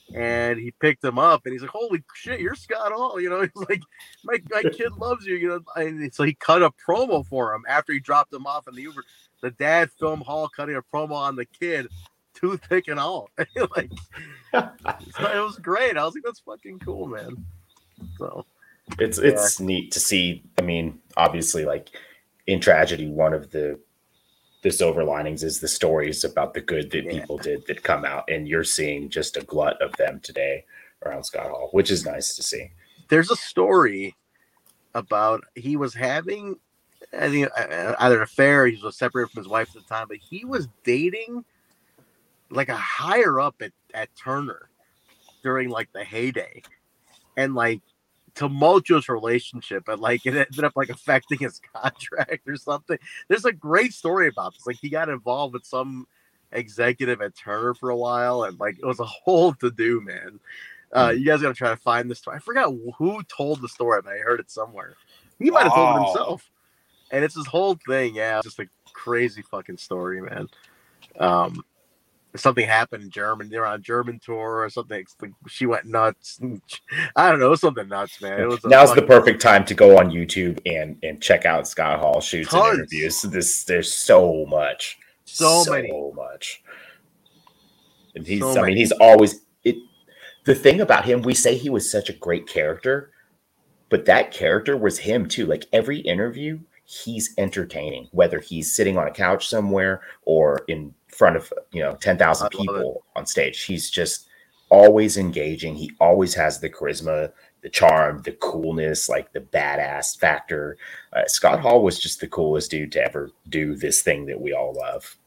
And he picked him up, and he's like, "Holy shit, you're Scott Hall!" You know, he's like, "My kid loves you." You know, and so he cut a promo for him after he dropped him off in the Uber. The dad filmed Hall cutting a promo on the kid, toothpick and all. Like, so it was great. I was like, "That's fucking cool, man." So it's neat to see. I mean, obviously, like in tragedy, one of the silver linings is the stories about the good that people did that come out, and you're seeing just a glut of them today around Scott Hall, which is nice to see. There's a story about he was having, I think, either an affair, or he was separated from his wife at the time, but he was dating like a higher up at Turner during like the heyday, and like tumultuous relationship, but like it ended up like affecting his contract or something. There's a great story about this. Like he got involved with some executive at Turner for a while, and like it was a whole to do, man. You guys gotta try to find this story. I forgot who told the story, but I heard it somewhere. He might have told it himself. And it's this whole thing, just a crazy fucking story, man. Something happened in Germany. They were on a German tour or something. She went nuts. I don't know. It was something nuts, man. Now's the perfect time to go on YouTube and check out Scott Hall shoots and interviews. There's so much. So much. And he's always it. The thing about him, we say he was such a great character, but that character was him too. Like every interview, he's entertaining, whether he's sitting on a couch somewhere or in front of 10,000 people on stage. He's just always engaging. He always has the charisma, the charm, the coolness, like the badass factor. Scott Hall was just the coolest dude to ever do this thing that we all love.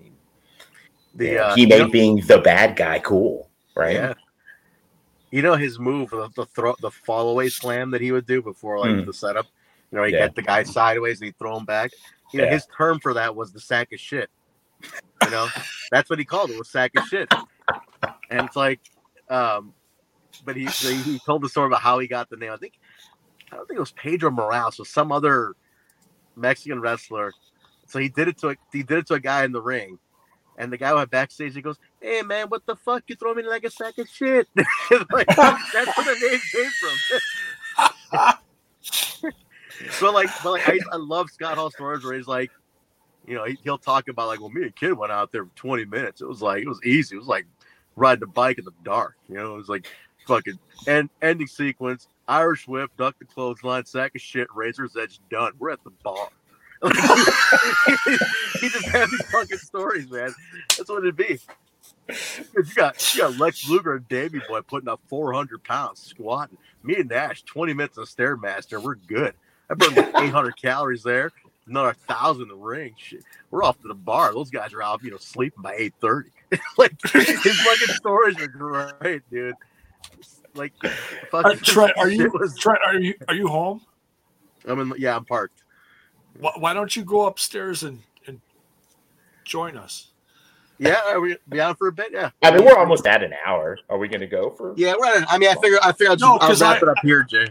He made being the bad guy cool, right? Yeah. You know his move, the fall away slam that he would do before the setup. You know, he'd get the guy sideways and he'd throw him back. You know, his term for that was the sack of shit. You know, that's what he called it, was sack of shit. And it's like, but he told the story about how he got the name. I don't think it was Pedro Morales or some other Mexican wrestler. So he did it to a guy in the ring. And the guy went backstage. He goes, "Hey man, what the fuck? You throw me like a sack of shit." Like, that's where the name came from. but I love Scott Hall stories where he's like, you know, he'll talk about like, well, me and Kid went out there for 20 minutes. It was easy. It was like riding a bike in the dark. You know, it was like fucking ending sequence, Irish whip, duck the clothesline, sack of shit, razor's edge, done. We're at the bar. He just had these fucking stories, man. That's what it'd be. You got Lex Luger and Davey Boy putting up 400 pounds squatting. Me and Nash, 20 minutes of Stairmaster. We're good. I burned like 800 calories there. Another 1,000 in the ring. Shit. We're off to the bar. Those guys are out, sleeping by 8:30. Like his fucking stories are great, dude. Like, Trent, are you home? I'm parked. Why don't you go upstairs and join us? Yeah, are we be on for a bit? Yeah. I mean, we're almost at an hour. Are we going to go for? Yeah, we're at. I figure I'll wrap it up here, Jay.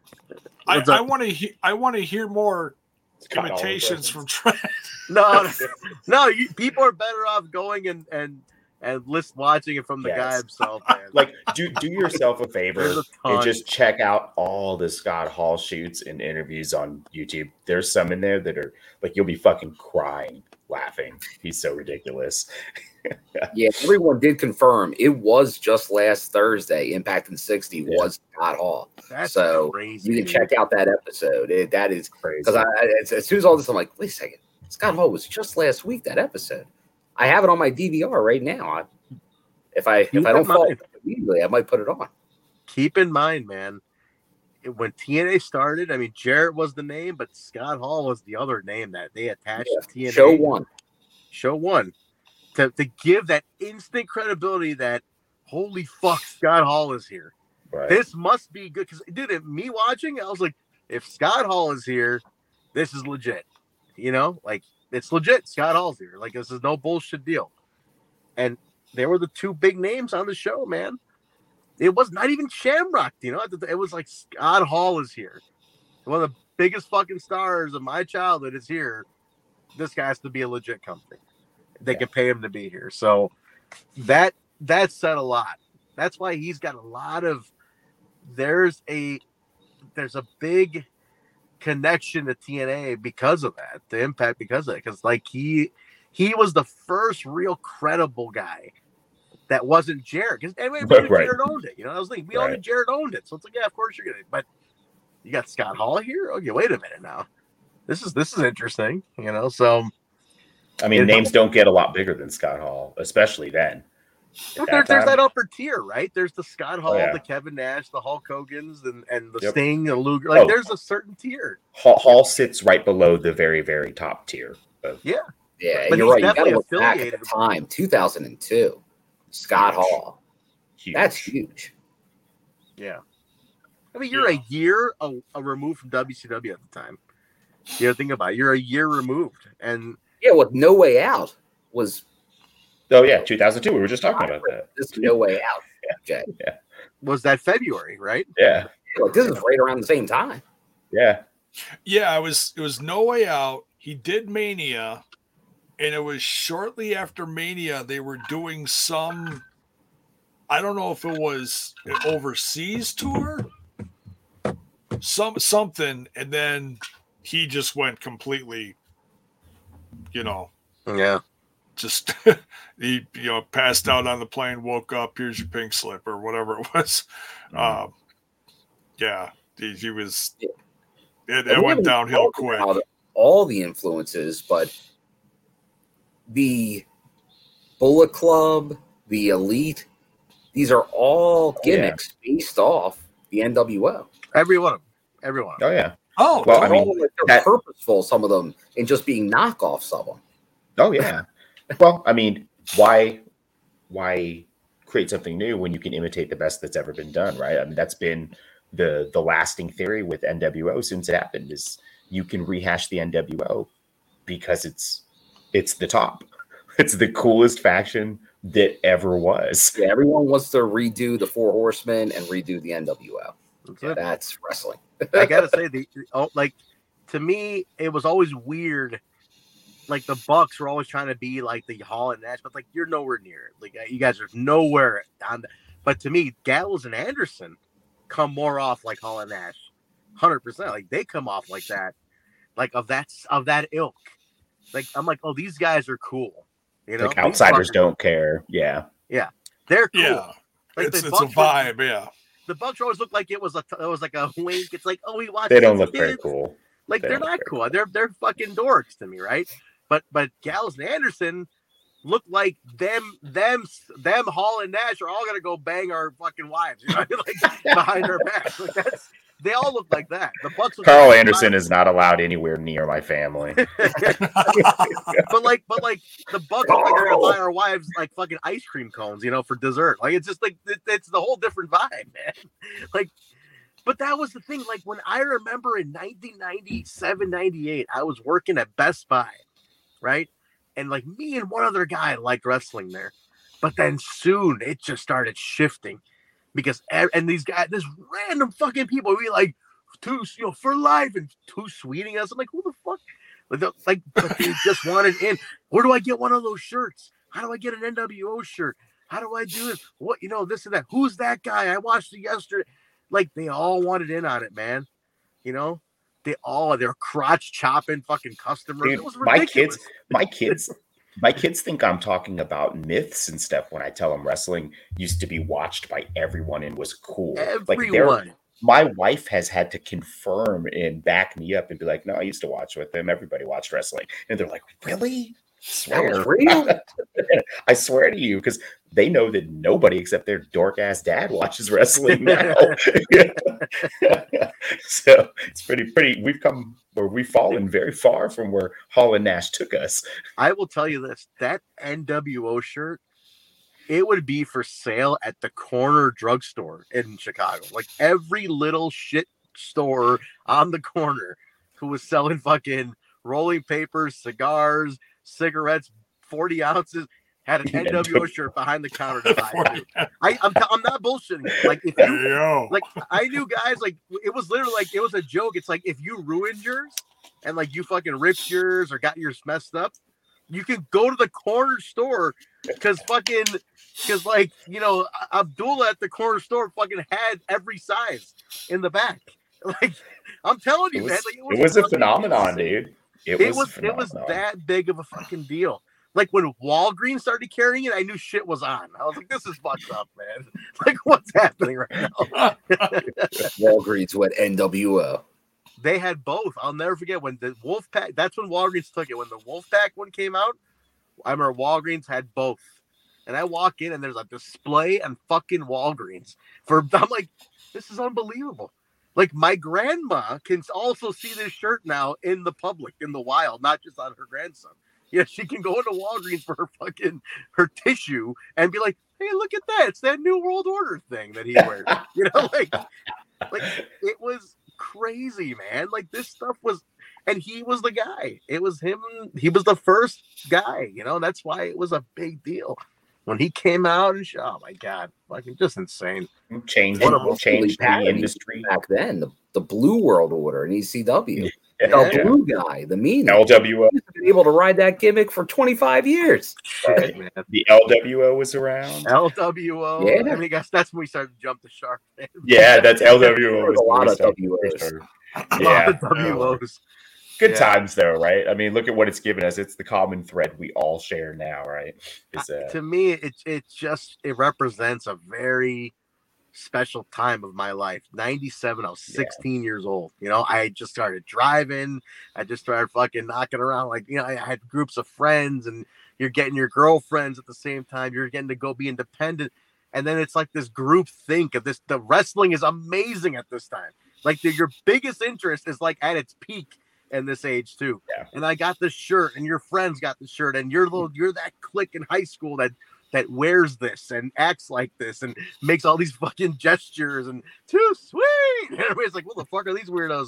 I want to hear more imitations from Trent. No. People are better off going and watching it from the guy himself, man. Like, do yourself a favor and just check out all the Scott Hall shoots and interviews on YouTube. There's some in there that are like, you'll be fucking crying, laughing. He's so ridiculous. Yeah, everyone did confirm it was just last Thursday. Impact in 60 was Scott Hall. That's so crazy. You can check out that episode. That is crazy. Because as soon as all this, I'm like, wait a second. Scott Hall was just last week, that episode. I have it on my DVR right now. If I don't fall immediately, I might put it on. Keep in mind, man, when TNA started, I mean, Jarrett was the name, but Scott Hall was the other name that they attached to TNA. Show one. To give that instant credibility that, holy fuck, Scott Hall is here. Right. This must be good. Because, dude, me watching, I was like, if Scott Hall is here, this is legit. You know, like, it's legit. Scott Hall's here. Like, this is no bullshit deal. And they were the two big names on the show, man. It was not even Shamrock, you know. It was like Scott Hall is here. One of the biggest fucking stars of my childhood is here. This guy has to be a legit company. They can pay him to be here. So that said a lot. That's why he's got a lot of. There's a big connection to TNA because of that. The Impact because of it. Because like he was the first real credible guy that wasn't Jared. Because Right. Jared owned it. You know, I was thinking we owned it. Right. Jared owned it. So it's like, yeah, of course you're gonna. But you got Scott Hall here. Okay, wait a minute now. This is interesting. You know, so. I mean, names don't get a lot bigger than Scott Hall, especially then. But there's that upper tier, right? There's the Scott Hall, yeah. the Kevin Nash, the Hulk Hogan's, and the Yep. Sting, and Luger. Like, there's a certain tier. Hall sits right below the very, very top tier. Yeah, But you're he's right. You got to definitely look back at affiliated. the time, 2002. Scott Hall. Huge. That's huge. Yeah. I mean, you're a year removed from WCW at the time. You know, think about it. You're a year removed. And Yeah, with No Way Out was. Oh, yeah, 2002. We were just talking about that. This No Way Out, Jay. Yeah. was that February, right? Yeah. Like, this is right around the same time. Yeah. Yeah, it was No Way Out. He did Mania, and it was shortly after Mania they were doing some. I don't know if it was an overseas tour, something, and then he just went completely, you know, Yeah. just he passed out on the plane, woke up, here's your pink slip or whatever it was. Yeah, he was. It went downhill quick. All the influences, but the Bullet Club, the Elite, these are all gimmicks based off the NWO. Every one of them. Oh, yeah. Oh, Well, I They're mean, all, like, they're purposeful, some of them, in just being knockoffs of them. Oh, yeah. Well, I mean, why create something new when you can imitate the best that's ever been done, right? I mean, that's been the lasting theory with NWO since it happened, is you can rehash the NWO because it's the top. It's the coolest faction that ever was. Yeah, everyone wants to redo the Four Horsemen and redo the NWO. That's wrestling. I gotta say, to me, it was always weird. Like the Bucks were always trying to be like the Hall and Nash, but like you're nowhere near it. Like you guys are nowhere on. But to me, Gallows and Anderson come more off like Hall and Nash, 100%. Like they come off like that, like of that ilk. Like I'm like, oh, these guys are cool. You know, like outsiders don't care. Yeah, they're cool. yeah, Like it's a vibe. Yeah, the Bucks always look like it was like a wink. It's like, oh, we watch. they don't look very cool. Like they're not cool. They're fucking dorks to me, right? But Gallows and Anderson look like them Hall and Nash are all gonna go bang our fucking wives, you know? Like behind our backs. Like they all look like that. The Bucks. Carl Anderson is not allowed anywhere near my family. but like the Bucks are like gonna buy our wives like fucking ice cream cones, you know, for dessert. Like it's just like it's the whole different vibe, man. Like. But that was the thing. Like when I remember in 1997, 98, I was working at Best Buy, right? And like me and one other guy liked wrestling there. But then soon it just started shifting because and these guys, this random fucking people, we like for life and tweeting us. I'm like, who the fuck? Like but they just wanted in. Where do I get one of those shirts? How do I get an NWO shirt? How do I do it? What, this and that? Who's that guy? I watched it yesterday. Like they all wanted in on it, man. You know, they're crotch chopping fucking customers. Dude, it was ridiculous. My kids think I'm talking about myths and stuff when I tell them wrestling used to be watched by everyone and was cool. Everyone. Like my wife has had to confirm and back me up and be like, no, I used to watch with them. Everybody watched wrestling. And they're like, really? That was real? I swear to you, because they know that nobody except their dork ass dad watches wrestling now. So it's pretty. We've fallen very far from where Hall and Nash took us. I will tell you this: that NWO shirt, it would be for sale at the corner drugstore in Chicago. Like every little shit store on the corner who was selling fucking rolling papers, cigars, cigarettes, 40 ounces, had an NWO shirt behind the counter to buy. I'm not bullshitting you. Like if you, like I knew guys, like it was literally like it was a joke. It's like if you ruined yours and like you fucking ripped yours or got yours messed up, you can go to the corner store because like, you know, Abdullah at the corner store fucking had every size in the back. Like, I'm telling you, man, like, it was a phenomenon, dude. It was that big of a fucking deal. Like when Walgreens started carrying it, I knew shit was on. I was like, this is fucked up, man. Like, what's happening right now? Walgreens went NWO. They had both. I'll never forget when the Wolfpack, that's when Walgreens took it. When the Wolfpack one came out, I remember Walgreens had both. And I walk in and there's a display and fucking Walgreens. I'm like, this is unbelievable. Like, my grandma can also see this shirt now in the public, in the wild, not just on her grandson. Yeah, she can go into Walgreens for her tissue and be like, hey, look at that. It's that New World Order thing that he wears. You know, like it was crazy, man. Like, this stuff was, and he was the guy. It was him. He was the first guy, you know, that's why it was a big deal. When he came out and oh my God, fucking just insane. Changed the industry back then. The Blue World Order in ECW. The blue guy, the mean LWO. He's been able to ride that gimmick for 25 years. Shit, man. The LWO was around. LWO. Yeah. I mean, I guess that's when we started to jump the shark. Yeah, that's LWO. Was a lot of WOs. A lot of WOs. Good times, though, right? I mean, look at what it's given us. It's the common thread we all share now, right? To me, it represents a very special time of my life. 97, I was 16 years old. You know, I just started driving. I just started fucking knocking around. Like, you know, I had groups of friends, and you're getting your girlfriends at the same time. You're getting to go be independent. And then it's like this group think of this. The wrestling is amazing at this time. Like, your biggest interest is like at its peak in this age too. Yeah. And I got this shirt, and your friends got the shirt, and you're that clique in high school that wears this and acts like this and makes all these fucking gestures and too sweet. And everybody's like, what the fuck are these weirdos?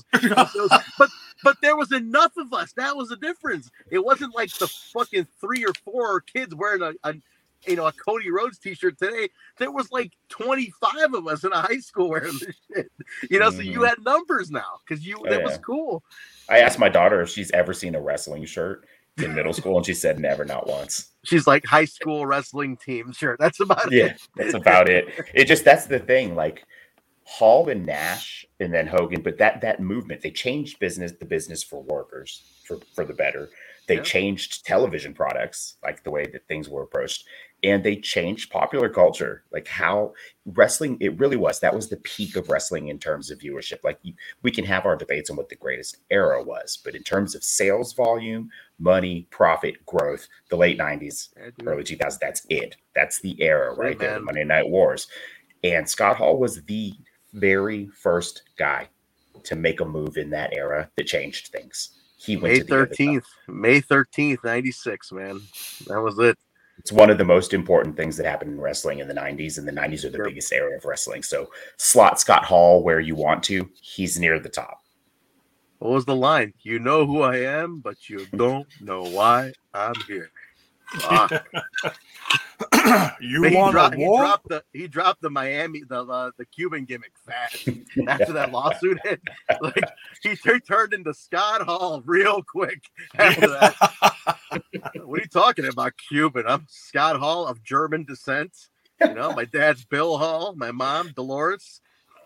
but there was enough of us. That was the difference. It wasn't like the fucking 3 or 4 kids wearing a Cody Rhodes t-shirt today. There was like 25 of us in a high school wearing this shit. You know, so you had numbers now because that was cool. I asked my daughter if she's ever seen a wrestling shirt in middle school, and she said never, not once. She's like, high school wrestling team shirt. That's about it. Yeah, that's about it. That's the thing. Like, Hall and Nash and then Hogan, but that movement, they changed the business for workers for the better. They changed television products, like the way that things were approached, and they changed popular culture, like how wrestling, it really was. That was the peak of wrestling in terms of viewership. Like, we can have our debates on what the greatest era was, but in terms of sales volume, money, profit, growth, the late 90s, early 2000s, that's it. That's the era right there, the Monday Night Wars. And Scott Hall was the very first guy to make a move in that era that changed things. He went May 13th, 96, man. That was it. It's one of the most important things that happened in wrestling in the 90s, and the 90s are the biggest era of wrestling. So slot Scott Hall where you want to. He's near the top. What was the line? You know who I am, but you don't know why I'm here. He dropped the Miami, the Cuban gimmick fast after that lawsuit hit. Like, he turned into Scott Hall real quick after that. What are you talking about, Cuban? I'm Scott Hall of German descent. You know, my dad's Bill Hall, my mom Dolores.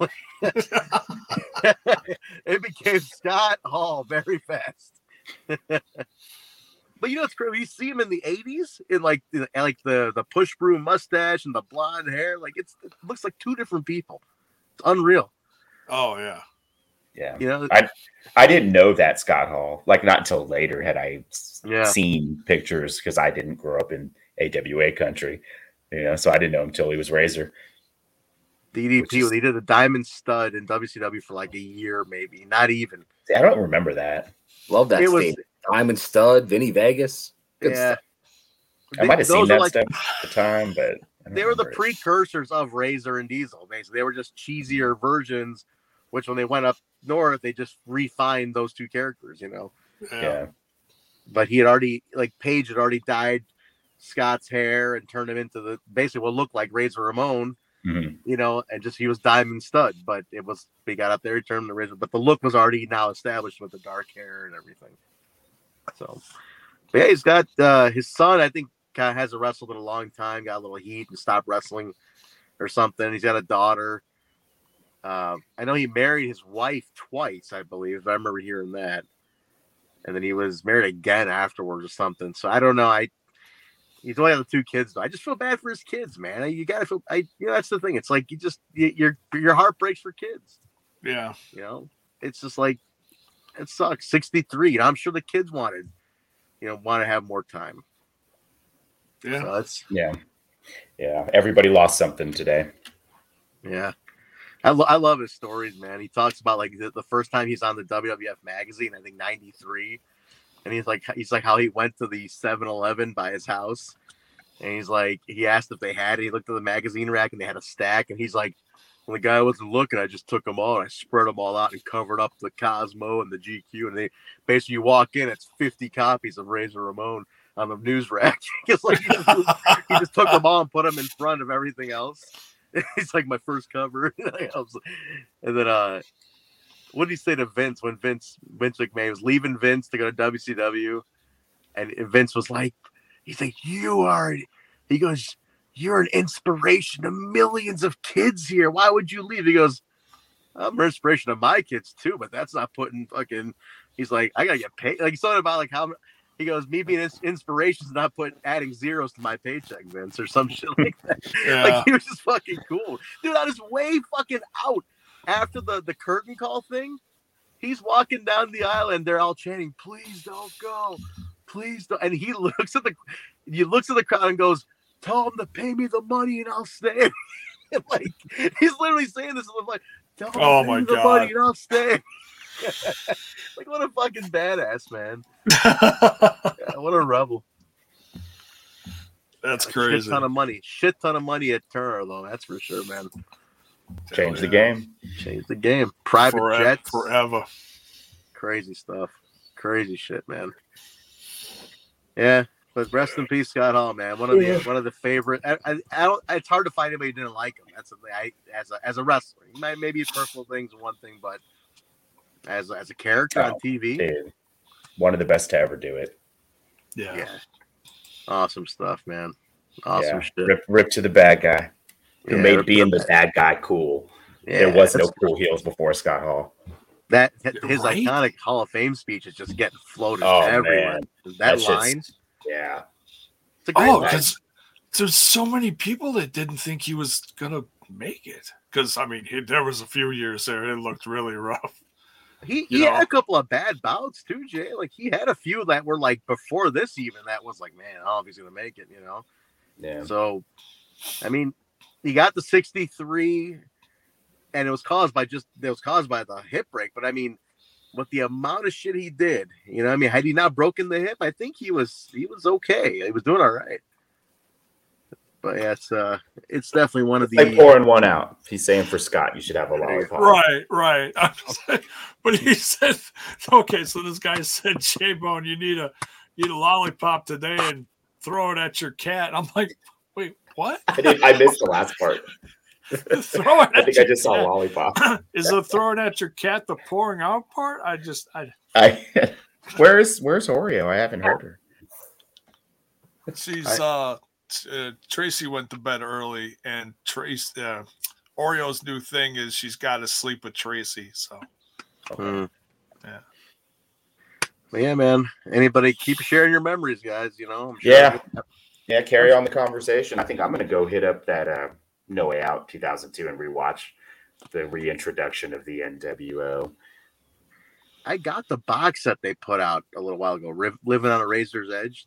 It became Scott Hall very fast. But you know, it's crazy. You see him in the 80s in like the push broom mustache and the blonde hair. Like, it looks like 2 different people. It's unreal. Oh yeah. Yeah. You know, I didn't know that Scott Hall. Like, not until later had I seen pictures, because I didn't grow up in AWA country. You know, so I didn't know him until he was Razor. DDP, when he did a diamond stud in WCW for like a year, maybe. Not even. See, I don't remember that. Love that statement. Diamond Stud, Vinny Vegas. Good stuff. I might have seen that stuff at the time, but they were the precursors of Razor and Diesel. Basically, they were just cheesier versions, which when they went up north, they just refined those 2 characters, you know. Yeah. But he had already, like, Paige had already dyed Scott's hair and turned him into basically what looked like Razor Ramon, you know, and just he was Diamond Stud. But he got up there, he turned him to Razor, but the look was already now established with the dark hair and everything. So, but yeah, he's got his son, I think, kind of hasn't wrestled in a long time, got a little heat and stopped wrestling or something. He's got a daughter. I know he married his wife twice, I believe. I remember hearing that. And then he was married again afterwards or something. So I don't know. He's only got the 2 kids though. I just feel bad for his kids, man. You gotta feel. That's the thing. It's like your heart breaks for kids. Yeah. It's just like it sucks. 63. I'm sure the kids want to have more time. Yeah. So yeah. Everybody lost something today. Yeah. I love his stories, man. He talks about like the first time he's on the WWF magazine, I think 93. And he's like how he went to the 7-Eleven by his house. And he's like, he asked if they had it. He looked at the magazine rack and they had a stack. And he's like, when the guy wasn't looking, I just took them all and I spread them all out and covered up the Cosmo and the GQ. And they basically, you walk in, it's 50 copies of Razor Ramon on the news rack. It's like he just took them all and put them in front of everything else. It's like my first cover. And then what did he say to Vince when Vince McMahon was leaving Vince to go to WCW? And Vince was like, he's like, he goes, you're an inspiration to millions of kids here. Why would you leave? He goes, I'm an inspiration to my kids too, but that's not putting fucking, he's like, I gotta get paid. Like, he's talking about like how, he goes, me being inspiration is not adding zeros to my paycheck, Vince, or some shit like that. Yeah. Like, he was just fucking cool. Dude, I was way fucking out after the curtain call thing. He's walking down the aisle and they're all chanting, please don't go. Please don't. And he looks at the crowd and goes, tell them to pay me the money and I'll stay. Like, he's literally saying this like, tell them to pay me the money and I'll stay. Like, what a fucking badass, man. Yeah, what a rebel. That's crazy. Shit ton of money at Turner, though. That's for sure, man. Change the game. Private jets. Forever. Crazy stuff. Crazy shit, man. Yeah. But rest in peace, Scott Hall, man. One of the favorite. I don't. It's hard to find anybody who didn't like him. That's the thing. As a wrestler, maybe personal things are one thing, but as a character on TV, dude, one of the best to ever do it. Yeah. Awesome stuff, man. Awesome shit. Rip to the bad guy who made being the bad guy cool. Yeah, there was no cool heels before Scott Hall. His iconic Hall of Fame speech is just getting floated everywhere. Man. That line. Yeah. It's a great line. Because there's so many people that didn't think he was gonna make it. Because I mean, there was a few years there it looked really rough. He had a couple of bad bouts too, Jay. Like, he had a few that were like before this even that was like, man, I don't know if he's gonna make it, Yeah. So, I mean, he got the 63, and it was caused by the hip break. But I mean, with the amount of shit he did, I mean, had he not broken the hip, I think he was okay. He was doing all right. But yeah, it's definitely one of the like pouring one out. He's saying for Scott, you should have a lollipop. Right. But he said, okay, so this guy said, J-Bone, you need a lollipop today and throw it at your cat. I'm like, wait, what? I missed the last part. I think I just saw lollipop. Is the throwing at your cat the pouring out part? Where's Oreo? I haven't heard her. She's Tracy went to bed early, and Oreo's new thing is she's got to sleep with Tracy. So, yeah. But yeah, man. Anybody keep sharing your memories, guys? I'm sure yeah. Carry on the conversation. I think I'm gonna go hit up that No Way Out 2002 and rewatch the reintroduction of the NWO. I got the box set they put out a little while ago. Living on a Razor's Edge.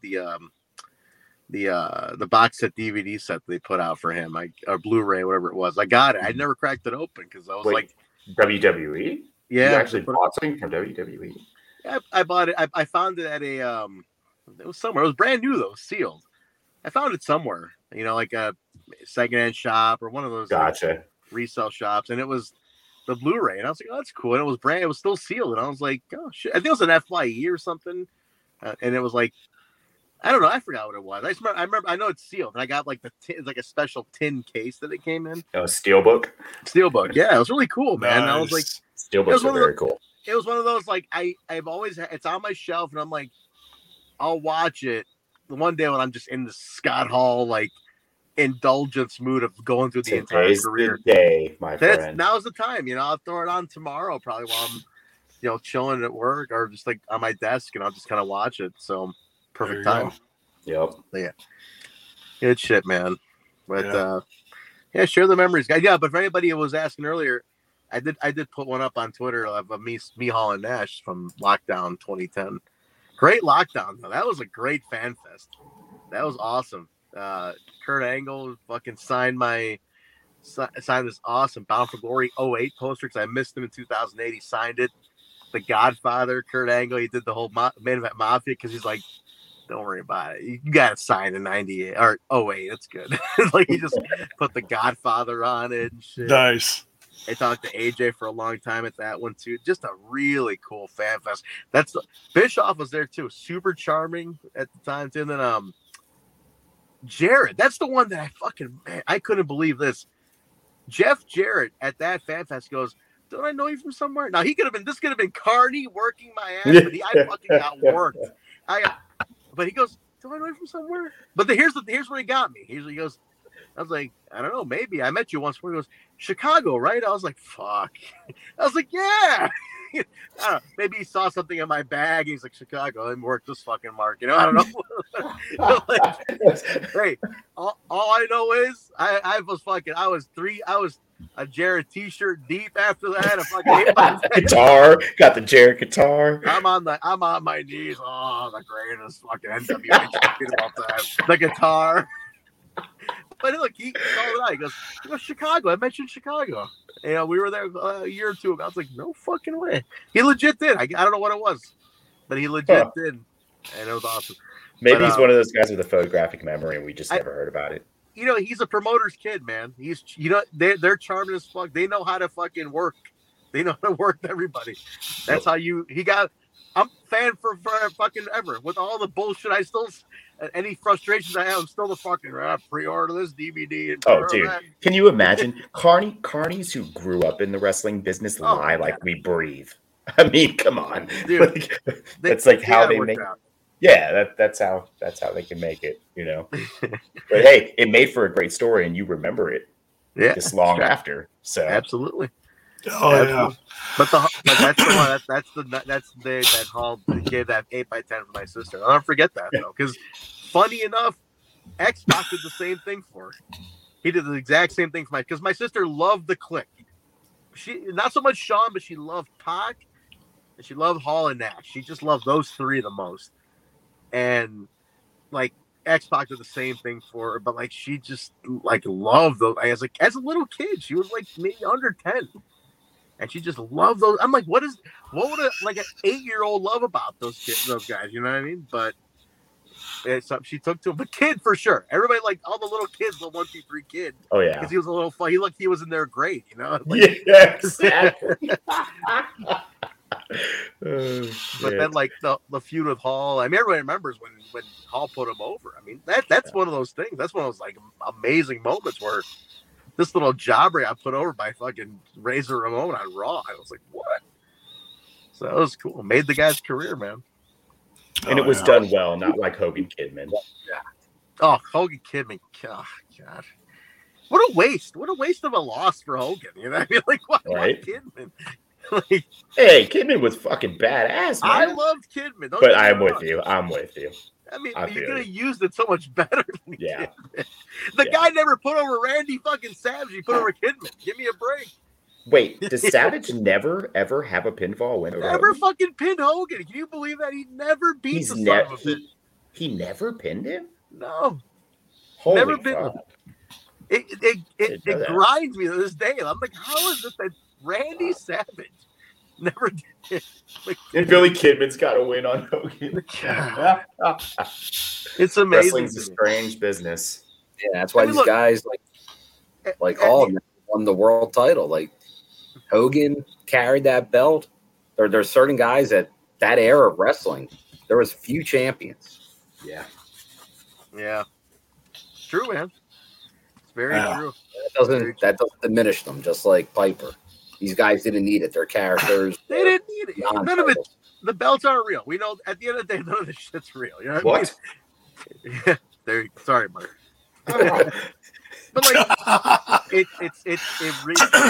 The box set DVD set they put out for him, or Blu-ray, whatever it was. I got it. I never cracked it open because I was like, WWE. Yeah, you actually bought something from WWE. Yeah, I bought it. I found it at it was somewhere. It was brand new though, sealed. I found it somewhere, like a secondhand shop or one of those resale shops, and it was the Blu-ray, and I was like, oh, that's cool. And it was brand. It was still sealed, and I was like, oh shit. I think it was an FYE or something, and it was like, I don't know. I forgot what it was. I remember. I know it's sealed, and I got like it's like a special tin case that it came in. Oh, Steelbook. Yeah, it was really cool, man. Nice. I was like, Steelbooks are very cool. It was one of those like I've always it's on my shelf, and I'm like, I'll watch it one day when I'm just in the Scott Hall like indulgence mood of going through the entire Today's career. the day, my friend. Now's the time. I'll throw it on tomorrow probably while I'm chilling at work or just like on my desk, and I'll just kind of watch it. So perfect time. Yep. Yeah. Good shit, man. But share the memories, guys. Yeah, but for anybody who was asking earlier, I did put one up on Twitter of me, Hall, and Nash from Lockdown 2010. Great Lockdown, though. That was a great fan fest. That was awesome. Kurt Angle fucking signed this awesome Bound for Glory 08 poster because I missed him in 2008. He signed it. The Godfather, Kurt Angle, he did the whole main event Mafia because he's like, don't worry about it. You got to sign in 98 or 08. That's good. Like he just put the Godfather on it and shit. Nice. I talked to AJ for a long time at that one too. Just a really cool fan fest. Bischoff was there too. Super charming at the time too. And then Jarrett. That's the one that I couldn't believe this. Jeff Jarrett at that fan fest goes, don't I know you from somewhere? Now this could have been Carney working my ass, but I fucking got worked. But he goes, do I know you from somewhere? But here's where he got me. He goes, I was like, I don't know, maybe I met you once. Where he goes, Chicago, right? I was like, fuck. I was like, yeah. I don't know. Maybe he saw something in my bag. He's like, Chicago, and worked this fucking mark. I don't know. Hey, all I know is I was a Jarrett t-shirt deep after that. A fucking guitar, got the Jarrett guitar. I'm on my knees. Oh, the greatest fucking NWA champion of all time. The guitar. But look, he called it out. He goes, Chicago. I mentioned Chicago. We were there a year or two ago. I was like, no fucking way. He legit did. I don't know what it was, but he legit did, and it was awesome. Maybe he's one of those guys with a photographic memory, and we just never heard about it. He's a promoter's kid, man. He's, they're charming as fuck. They know how to fucking work. They know how to work everybody. That's how I'm fan for fucking ever. With all the bullshit, I still, any frustrations I have, I'm still the fucking pre-order this DVD. And dude, can you imagine carnies who grew up in the wrestling business lie like we breathe? I mean, come on, dude. That's like how they make. Yeah, that's how they can make it, But hey, it made for a great story, and you remember it this long after. So absolutely. Oh yeah. But that's the one. That's that Hall gave that 8x10 for my sister. I'll never forget that though, because funny enough, X-Pac did the same thing for her. He did the exact same thing for because my sister loved the Click. She not so much Shawn, but she loved Pac, and she loved Hall and Nash. She just loved those three the most. And like X-Pac did the same thing for her, but like she just like loved those. As a little kid, she was like maybe under 10, and she just loved those. I'm like, what would an 8-year-old love about those guys? You know what I mean? But it's something she took to him. But kid for sure. Everybody like all the little kids, the 1, 2, 3 kid. Oh yeah, because he was a little fun. He looked, he was in their grade, yeah, exactly. But then like the feud with Hall, I mean everybody remembers when Hall put him over. I mean that's one of those things. That's one of those like amazing moments where this little jobber got put over by fucking Razor Ramon on Raw. I was like, what? So that was cool. Made the guy's career, man. And it was done well, not like Hogan Kidman. Yeah. Oh, Hogan Kidman. Oh, God. What a waste. What a waste of a loss for Hogan. You know what I mean? Like, what Kidman? Like, hey, Kidman was fucking badass, man. I loved Kidman. But I'm with you. I'm with you. I mean, you could have used it so much better than Kidman. The guy never put over Randy fucking Savage. He put over Kidman. Give me a break. Wait, does Savage never, ever have a pinfall win? Never fucking pinned Hogan. Can you believe that? He never beat the son of a bitch. He never pinned him? No. Holy never fuck. pinned him. It grinds me to this day. I'm like, how is it that Randy Savage never did it? Like, and Billy Kidman's got a win on Hogan. It's amazing. Wrestling's a strange business. Yeah, that's why these guys like all of them won the world title. Like Hogan carried that belt. There's certain guys at that era of wrestling. There was few champions. Yeah. Yeah. It's true, man. It's very true. That doesn't diminish them, just like Piper. These guys didn't need it. Their characters. They didn't need it. None of it. The belts aren't real. We know at the end of the day, none of this shit's real. You know what? I mean? Sorry, Mark. But like it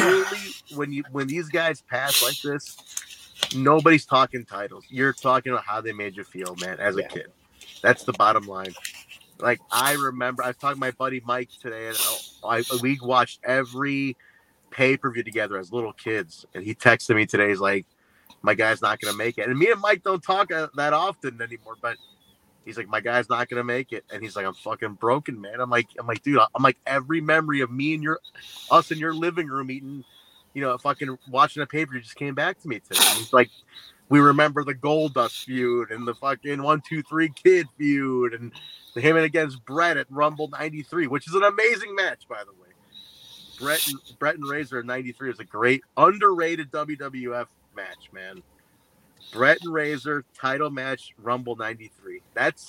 really when these guys pass like this, nobody's talking titles. You're talking about how they made you feel, man, as a kid. That's the bottom line. Like I remember, I was talking to my buddy Mike today, and we watched every pay-per-view together as little kids, and he texted me today. He's like, "My guy's not gonna make it." And me and Mike don't talk that often anymore, but he's like, "My guy's not gonna make it," and he's like, "I'm fucking broken, man." I'm like, dude, I'm like, every memory of me and us in your living room eating, fucking watching a pay-per-view just came back to me today. And he's like, we remember the Goldust feud and the fucking 1, 2, 3 Kid feud and him against Brett at Rumble '93, which is an amazing match, by the way. Brett and Razor in '93 is a great, underrated WWF match, man. Brett and Razor title match, Rumble '93.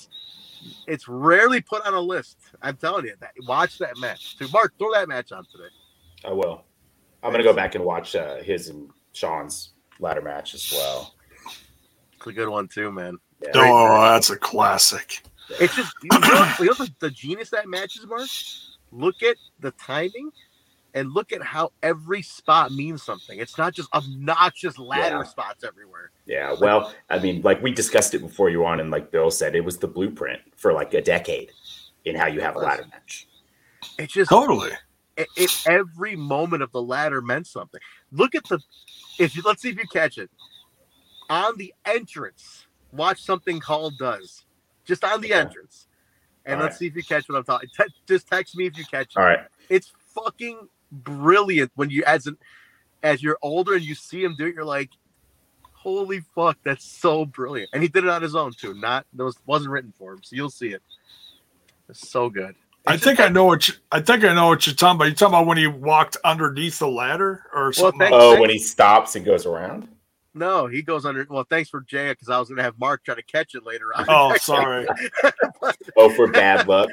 It's rarely put on a list. I'm telling you that. Watch that match. So Mark, throw that match on today. I will. I'm gonna go back and watch his and Sean's ladder match as well. It's a good one too, man. Yeah. Oh, that's a classic. It's just you know the genius that match is, Mark. Look at the timing. And look at how every spot means something. It's not just obnoxious ladder spots everywhere. Yeah, well, I mean, like we discussed it before you were on, and like Bill said, it was the blueprint for like a decade in how you have a ladder match. It's just totally. Every moment of the ladder meant something. Look at let's see if you catch it. On the entrance, watch something Hall does. Just on the entrance. And let's see if you catch what I'm talking. Just text me if you catch it. All right. It's fucking brilliant when you as you're older and you see him do it, you're like, holy fuck, that's so brilliant. And he did it on his own too. Wasn't written for him, so you'll see it. It's so good. I think I know what you're talking about. You're talking about when he walked underneath the ladder or something. When he stops and goes around. No, he goes under. Well, thanks for Jay, because I was going to have Mark try to catch it later on. Oh, sorry. For bad luck.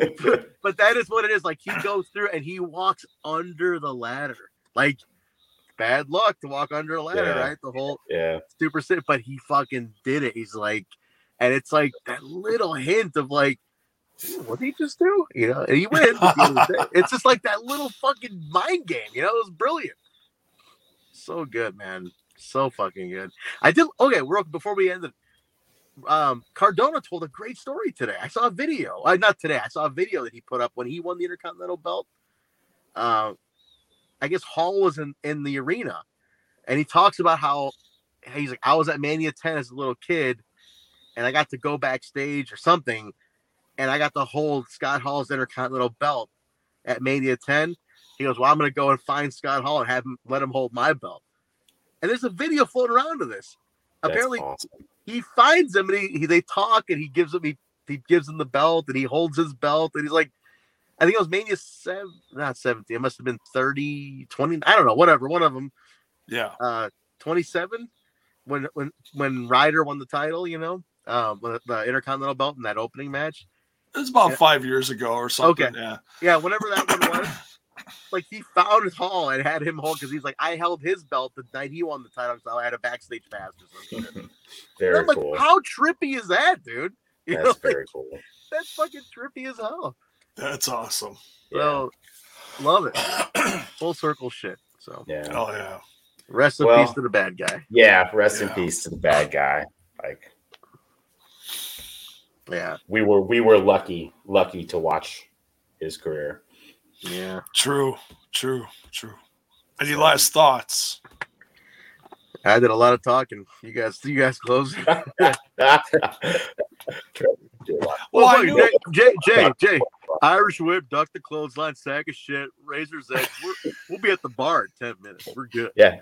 But that is what it is. Like, he goes through and he walks under the ladder. Like, bad luck to walk under a ladder, right? The whole super sit. But he fucking did it. He's like, and it's like that little hint of like, what did he just do? And he wins. It's just like that little fucking mind game. It was brilliant. So good, man. So fucking good. Before we ended, Cardona told a great story today. I saw a video. Not today. I saw a video that he put up when he won the Intercontinental belt. I guess Hall was in the arena, and he talks about how he's like, I was at Mania 10 as a little kid, and I got to go backstage or something, and I got to hold Scott Hall's Intercontinental belt at Mania 10. He goes, well, I'm going to go and find Scott Hall and let him hold my belt. And there's a video floating around of this. That's apparently, awesome. He finds him and they talk, and he gives him the belt, and he holds his belt, and he's like, I think it was Mania 7, not 17. It must have been 30, 20. I don't know, whatever. One of them. Yeah. 27 when Ryder won the title. The Intercontinental belt in that opening match. It was about 5 years ago or something. Okay. Yeah. Whenever that one was. Like, he found his Hall and had him hold, because he's like, I held his belt the night he won the title, so I had a backstage pass or something. Very like, cool. How trippy is that, dude? That's very cool. That's fucking trippy as hell. That's awesome. So, love it. Full circle shit. So, yeah. Oh yeah. Rest in peace to the bad guy. Yeah, rest in peace to the bad guy. Like, yeah, we were lucky to watch his career. Yeah. True. Any last thoughts? I did a lot of talking. You guys close. Well, Jay, Irish whip, duck the clothesline, sack of shit, razor's edge. We'll be at the bar in 10 minutes. We're good. Yeah.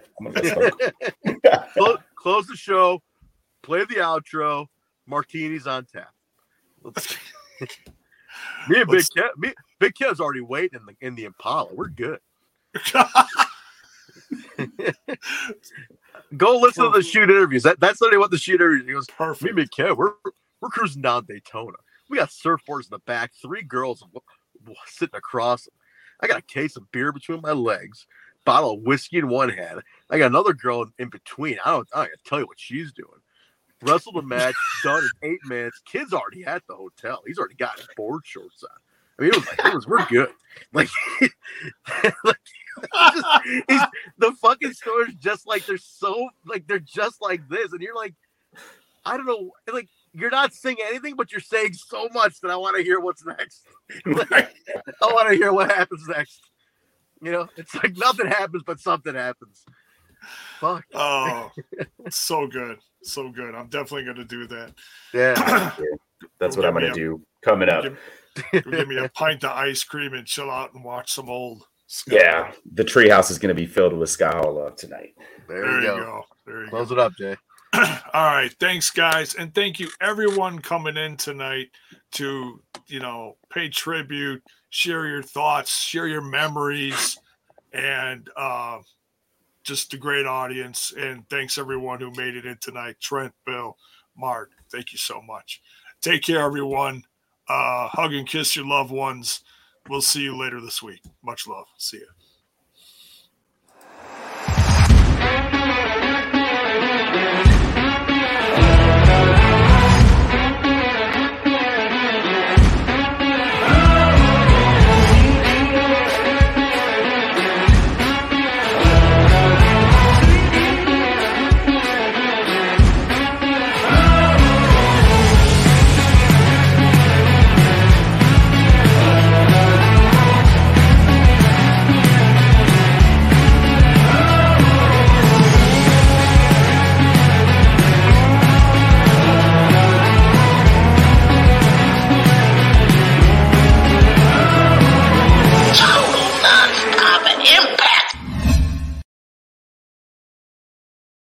Close the show, play the outro, martinis on tap. Me and Big Kev's already waiting in the Impala. We're good. Go listen to the shoot interviews. That's literally what the shoot interviews. He goes, perfect. Me and Big Kev, we're cruising down Daytona. We got surfboards in the back, 3 girls sitting across. I got a case of beer between my legs, bottle of whiskey in one hand. I got another girl in between. I don't tell you what she's doing. wrestled a match, done in 8 minutes. Kid's already at the hotel. He's already got his board shorts on. I mean, we're good. Like, the fucking stories just like they're just like this, and you're like, I don't know, like you're not saying anything, but you're saying so much that I want to hear what's next. Like, I want to hear what happens next. You know, it's like nothing happens, but something happens. Fuck. Oh, so good, so good. I'm definitely gonna do that. Yeah, that's what I'm gonna do coming up. Give me a pint of ice cream and chill out and watch some old Scott. Yeah, the treehouse is going to be filled with Scott Love tonight. There you go. There you Close go. it up, Jay. All right, thanks guys, and thank you everyone coming in tonight to pay tribute, share your thoughts, share your memories, and just a great audience. And thanks everyone who made it in tonight. Trent, Bill, Mark, thank you so much. Take care, everyone. Hug and kiss your loved ones. We'll see you later this week. Much love. See you.